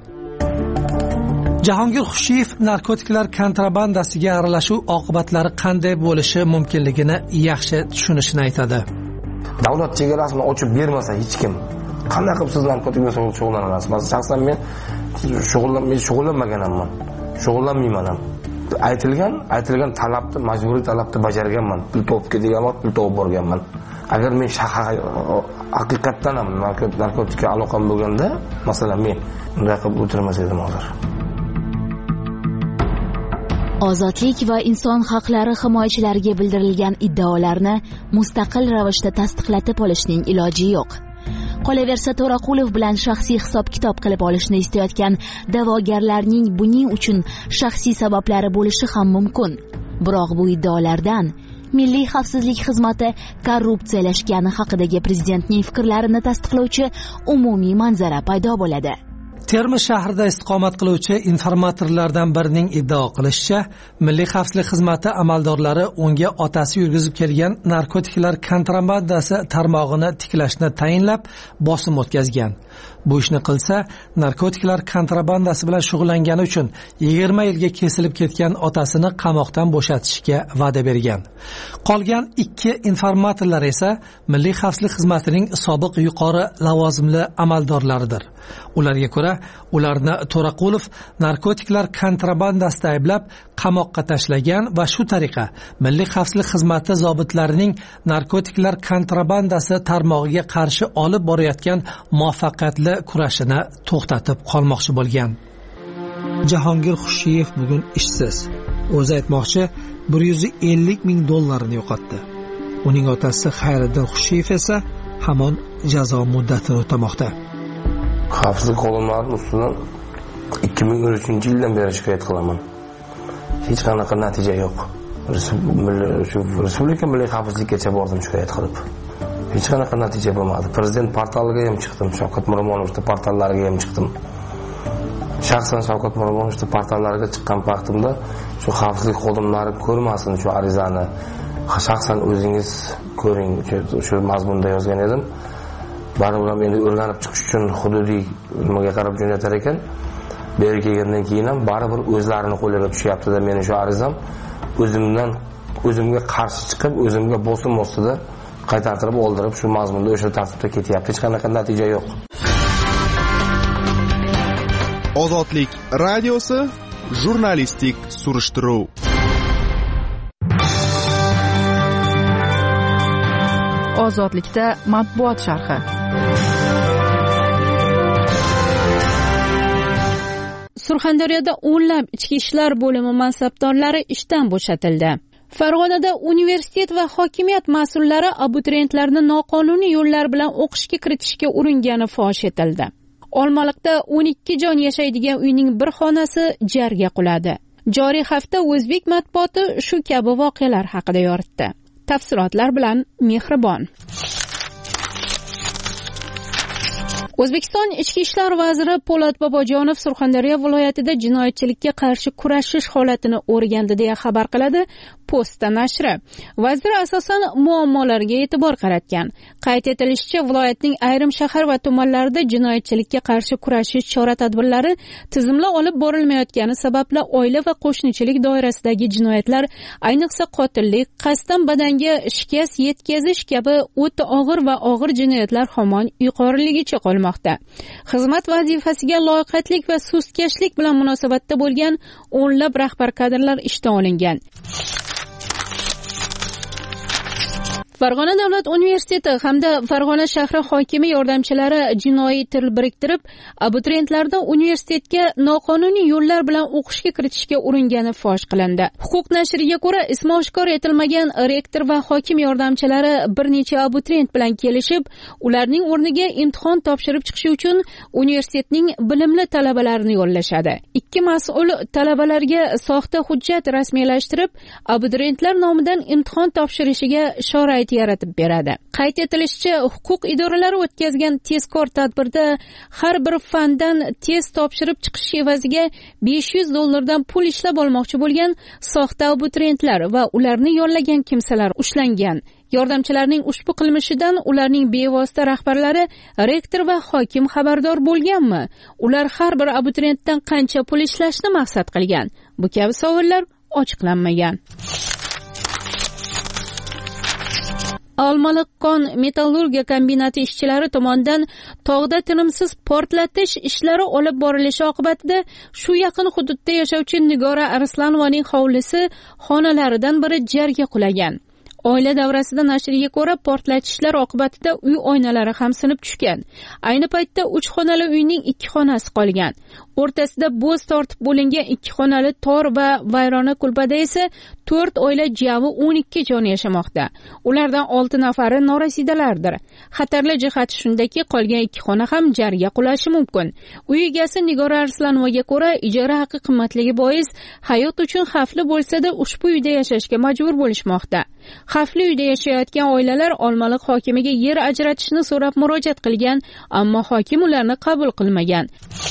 Jahongir Xushiyev narkotiklar kontrabandasiga aralashuv oqibatlari qanday bo'lishi mumkinligini yaxshi tushunishini aytadi. Davlat chegarasini ochib bermasa hech kim qanday qilib siz narkotik bilan shug'ullanasiz? Masalan, shaxsan men shug'ullanmay shug'ullanmaganman. Shug'ullanmayman ham. Aytilgan, aytilgan talabni, majburiy talabni bajarganman. Pul topib ketganman, pul topib borganman. Agar men haqiqatdan ham narkotikka aloqam bo'lganda, masalan, men bunday qilib o'tirmas edim hozir. Ozodlik va inson haqlari himoyachilariga bildirilgan iddaolarni mustaqil ravishda tasdiqlatib olishning iloji yo'q. Qolaversa, To'raqulov bilan shaxsiy hisob-kitob qilib olishni istayotgan da'vogarlarning buning uchun shaxsiy sabablari bo'lishi ham mumkin. Biroq bu iddaolardan Milliy xavfsizlik xizmati korrupsiyalashgani haqidagi prezidentning fikrlarini tasdiqlovchi umumiy manzara paydo bo'ladi. Termiz shahrida istiqomat qiluvchi informatorlardan birining iddao qilishicha, Milliy xavfsizlik xizmati amaldorlari unga otasi yurgizib kelgan narkotiklar kontrabandasi tarmog'ini tiklashni tayinlab, bosim o'tkazgan. Bu ishni qilsa, narkotiklar kontrabandasi bilan shug'ullangani uchun yigirma yilga kesilib ketgan otasini qamoqdan bo'shatishga va'da bergan. Qolgan ikki informatorlar esa Milliy xavfsizlik xizmatining sobiq yuqori lavozimli amaldorlaridir. Ularga ko'ra, ularni To'raqulov narkotiklar kontrabandasida ayblab qamoqqa tashlagan va shu tariqa Milliy xavfsizlik xizmati zobitlarining narkotiklar kontrabandasi tarmog'iga qarshi olib borayotgan muvaffaqiyatli kurashini to'xtatib qolmoqchi bo'lgan. Jahongir Xushiyev bugun ishsiz. O'zi aytmoqchi, bir yuz ellik ming dollarini yo'qotdi. Uning otasi Xayriddin Xushiyev esa hamon jazo muddatini o'tamoqda. Xavfsizlik xodimlari ustidan ikki ming o'n uchinchi yildan beri shikoyat qilaman. Hech qanaqa natija yo'q. Respublika milliy xavfsizlikgacha bordim shikoyat qilib. Hech qanaqa natija bo'lmadi. Prezident portaliga ham chiqdim, Shavkat Miromonovning portallariga ham chiqdim. Shaxsan Shavkat Miromonovning portallariga chiqqan vaqtimda shu xavfsizlik xodimlari ko'rmasin shu arizani. Shaxsan o'zingiz ko'ring, shu mazmunda yozgan edim. Baribir endi o'rganib chiqish uchun hududiy nimaga qarab jo'natar ekan. Bu yerga kelgandan keyin ham baribir o'zlarini qo'liga tushyapti-da, meni shu arizam o'zimdan o'zimga qarshi chiqib, o'zimga bosim ostida qaytartirib oldirib, shu mazmunda o'sha tartibda ketyapti. Hech qanaqa natija yo'q. Ozodlik radiosi jurnalistik surishtiruv. Ozodlikda matbuot sharhi. Surxondaryoda o'nlab ichki ishlar bo'limi mansabdorlari ishdan bo'shatildi. Farg'onada universitet va hokimiyat mas'ullari abituriyentlarni noqonuniy yo'llar bilan o'qishga kiritishga uringani fosh etildi. Olmaliqda o'n ikki jon yashaydigan uyning bir xonasi jarga quladi. Joriy hafta o'zbek matbuoti shu kabi voqealar haqida yoritdi. Tafsilotlar bilan Mehribon. O'zbekiston Ichki ishlar vaziri Po'lat Bobojonov Surxondaryo viloyatida jinoyatchilikka qarshi kurashish holatini o'rgandi deya xabar qiladi Posta nashri. Vazir asosan muammolarga e'tibor qaratgan. Qayd etilishicha, viloyatning ayrim shahar va tumanlarida jinoyatchilikka qarshi kurashish chora-tadbirlari tizimli olib borilmayotgani sababli oila va qo'shnichilik doirasidagi jinoyatlar, ayniqsa qotillik, qasddan badanga shikast yetkazish kabi o'ta og'ir va og'ir jinoyatlar hamon yuqoriligicha qolmoqda. Xizmat vazifasiga loqaydlik va sustkashlik bilan munosabatda bo'lgan o'nlab rahbar kadrlar ishdan olingan. Farg'ona davlat universiteti hamda Farg'ona shahri hokimi yordamchilari jinoiy til biriktirib, abituriyentlarni universitetga noqonuniy yo'llar bilan o'qishga kiritishga uringani fosh qilindi. Huquq nashriga ko'ra, ismi oshkor etilmagan rektor va hokim yordamchilari bir necha abituriyent bilan kelishib, ularning o'rniga imtihon topshirib chiqishi uchun universitetning bilimli talabalarini yo'llashadi. Ikki mas'ul talabalarga soxta hujjat rasmiylashtirib, abituriyentlar nomidan imtihon topshirishiga sharoit yaratib beradi. Qayd etilishicha, huquq idoralari o'tkazgan tezkor tadbirda har bir fandan test topshirib chiqish evaziga besh yuz dollardan pul ishlab olmoqchi bo'lgan soxta abituriyentlar va ularni yollagan kimsalar ushlangan. Yordamchilarning ushbu qilmishidan ularning bevosita rahbarlari, rektor va hokim xabardor bo'lganmi? Ular har bir abituriyentdan qancha pul ishlashni maqsad qilgan? Bu kabi savollar ochiqlanmagan. Olmaliq kon metallurgiya kombinati ishchilari tomonidan tog'da tinimsiz portlatish ishlari olib borilishi oqibatida shu yaqin hududda yashovchi Nigora Arslonovaning hovlisi xonalaridan biri jarga qulagan. Oila davrasida nashriga ko'ra, portlatishlar oqibatida uy oynalari ham sinib tushgan. Ayni paytda uch xonali uyning ikki xonasi qolgan. O'rtasida bo'z tortib bo'lingan ikki xonali tor va vayrona kulbada esa to'rt oila jami o'n ikki jon yashamoqda. Ulardan olti nafari norasidalardir. Xatarli jihati shundaki, qolgan ikki xona ham jarga qulashi mumkin. Uy egasi Nigora Arslanovaga ko'ra, ijara haqi qimmatligi bois hayot uchun xavfli bo'lsa-da ushbu uyda yashashga majbur bo'lishmoqda. Xavfli uyda yashayotgan oilalar Olmaliq hokimiga yer ajratishni so'rab murojaat qilgan, ammo hokim ularni qabul qilmagan.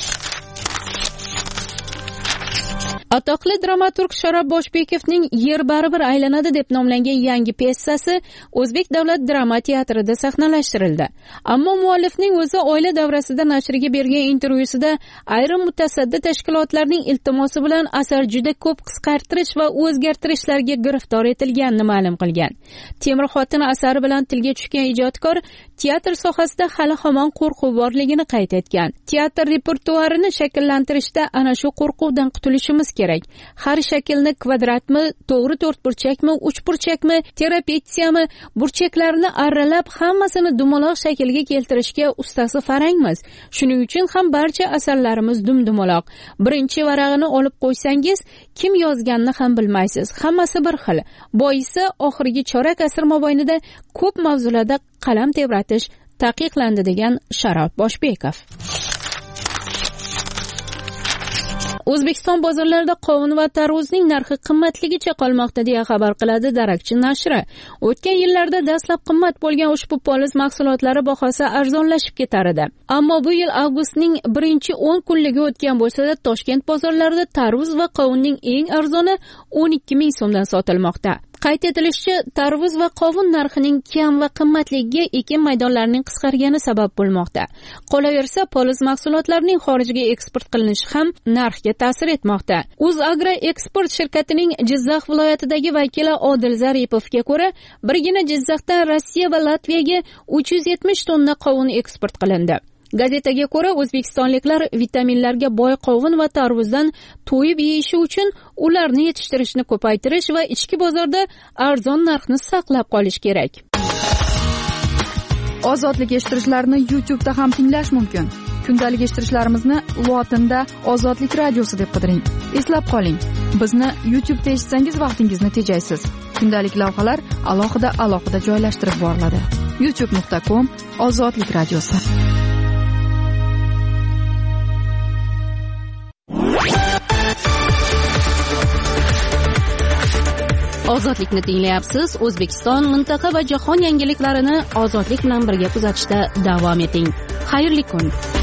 Atoqli dramaturg Sharob Boshbekovning Yer baribir aylanadi deb nomlangan yangi piyesasi O'zbek davlat drama teatrida sahnalashtirildi. Ammo muallifning o'zi oila davrasida nashriga bergan intervyusida ayrim mutasaddi tashkilotlarning iltimosi bilan asar juda ko'p qisqartirish va o'zgartirishlarga giriftor etilganini ma'lum qilgan. Temir xotin asari bilan tilga tushgan ijodkor teatr sohasida hali hamon qo'rquv borligini qayd etgan. Teatr repertuarini shakllantirishda ana shu qo'rquvdan qutulishimiz kerak. Har shaklni kvadratmi, to'g'ri to'rtburchakmi, uchburchakmi, terapetsiyami, burchaklarni arralab hammasini dumaloq shaklga keltirishga ustasi farangmiz. Shuning uchun ham barcha asarlarimiz dumdumaloq. Birinchi varag'ini olib qo'ysangiz, kim yozganini ham bilmaysiz. Hammasi bir xil. Boisi oxirgi chorak asr mobaynida ko'p mavzularda qalam tebratish taqiqlandi degan Sharob Boshbekov. O'zbekiston bozorlarida qovun va tarvuzning narxi qimmatligicha qolmoqda deya xabar qiladi Darakchi nashri. O'tgan yillarda dastlab qimmat bo'lgan ushbu poliz mahsulotlari bahosi arzonlashib ketar edi. Ammo bu yil avgustning birinchi o'n kunligi o'tgan bo'lsa-da, Toshkent bozorlarida tarvuz va qovunning eng arzoni o'n ikki ming so'mdan sotilmoqda. Qayd etilishicha, tarvuz va qovun narxining kam va qimmatligiga ekin maydonlarining qisqargani sabab bo'lmoqda. Qolaversa, poliz mahsulotlarining xorijga eksport qilinishi ham narxga ta'sir etmoqda. O'zagro eksport shirkatining Jizzax viloyatidagi vakili Odil Zaripovga ko'ra, birgina Jizzaxdan Rossiya va Latviyaga uch yuz yetmish tonna qovun eksport qilindi. Gazetaga ko'ra, o'zbekistonliklar vitaminlarga boy qovun va tarvuzdan to'yib yeyishi uchun ularni yetishtirishni ko'paytirish va ichki bozorda arzon narxni saqlab qolish kerak. Ozodlik eshittirishlarni YouTube'da ham tinglash mumkin. Kundalik eshittirishlarimizni lotinda Ozodlik radiosi deb qidiring. Eslab qoling, bizni YouTube'da eshitsangiz vaqtingizni tejaysiz. Kundalik lavhalar alohida alohida joylashtirib boriladi. youtube nuqta com Ozodlik radiosi. Ozodlikni tinglayapsiz. O'zbekiston, mintaqa va jahon yangiliklarini ozodlik bilan birga kuzatishda davom eting. Xayrli kun.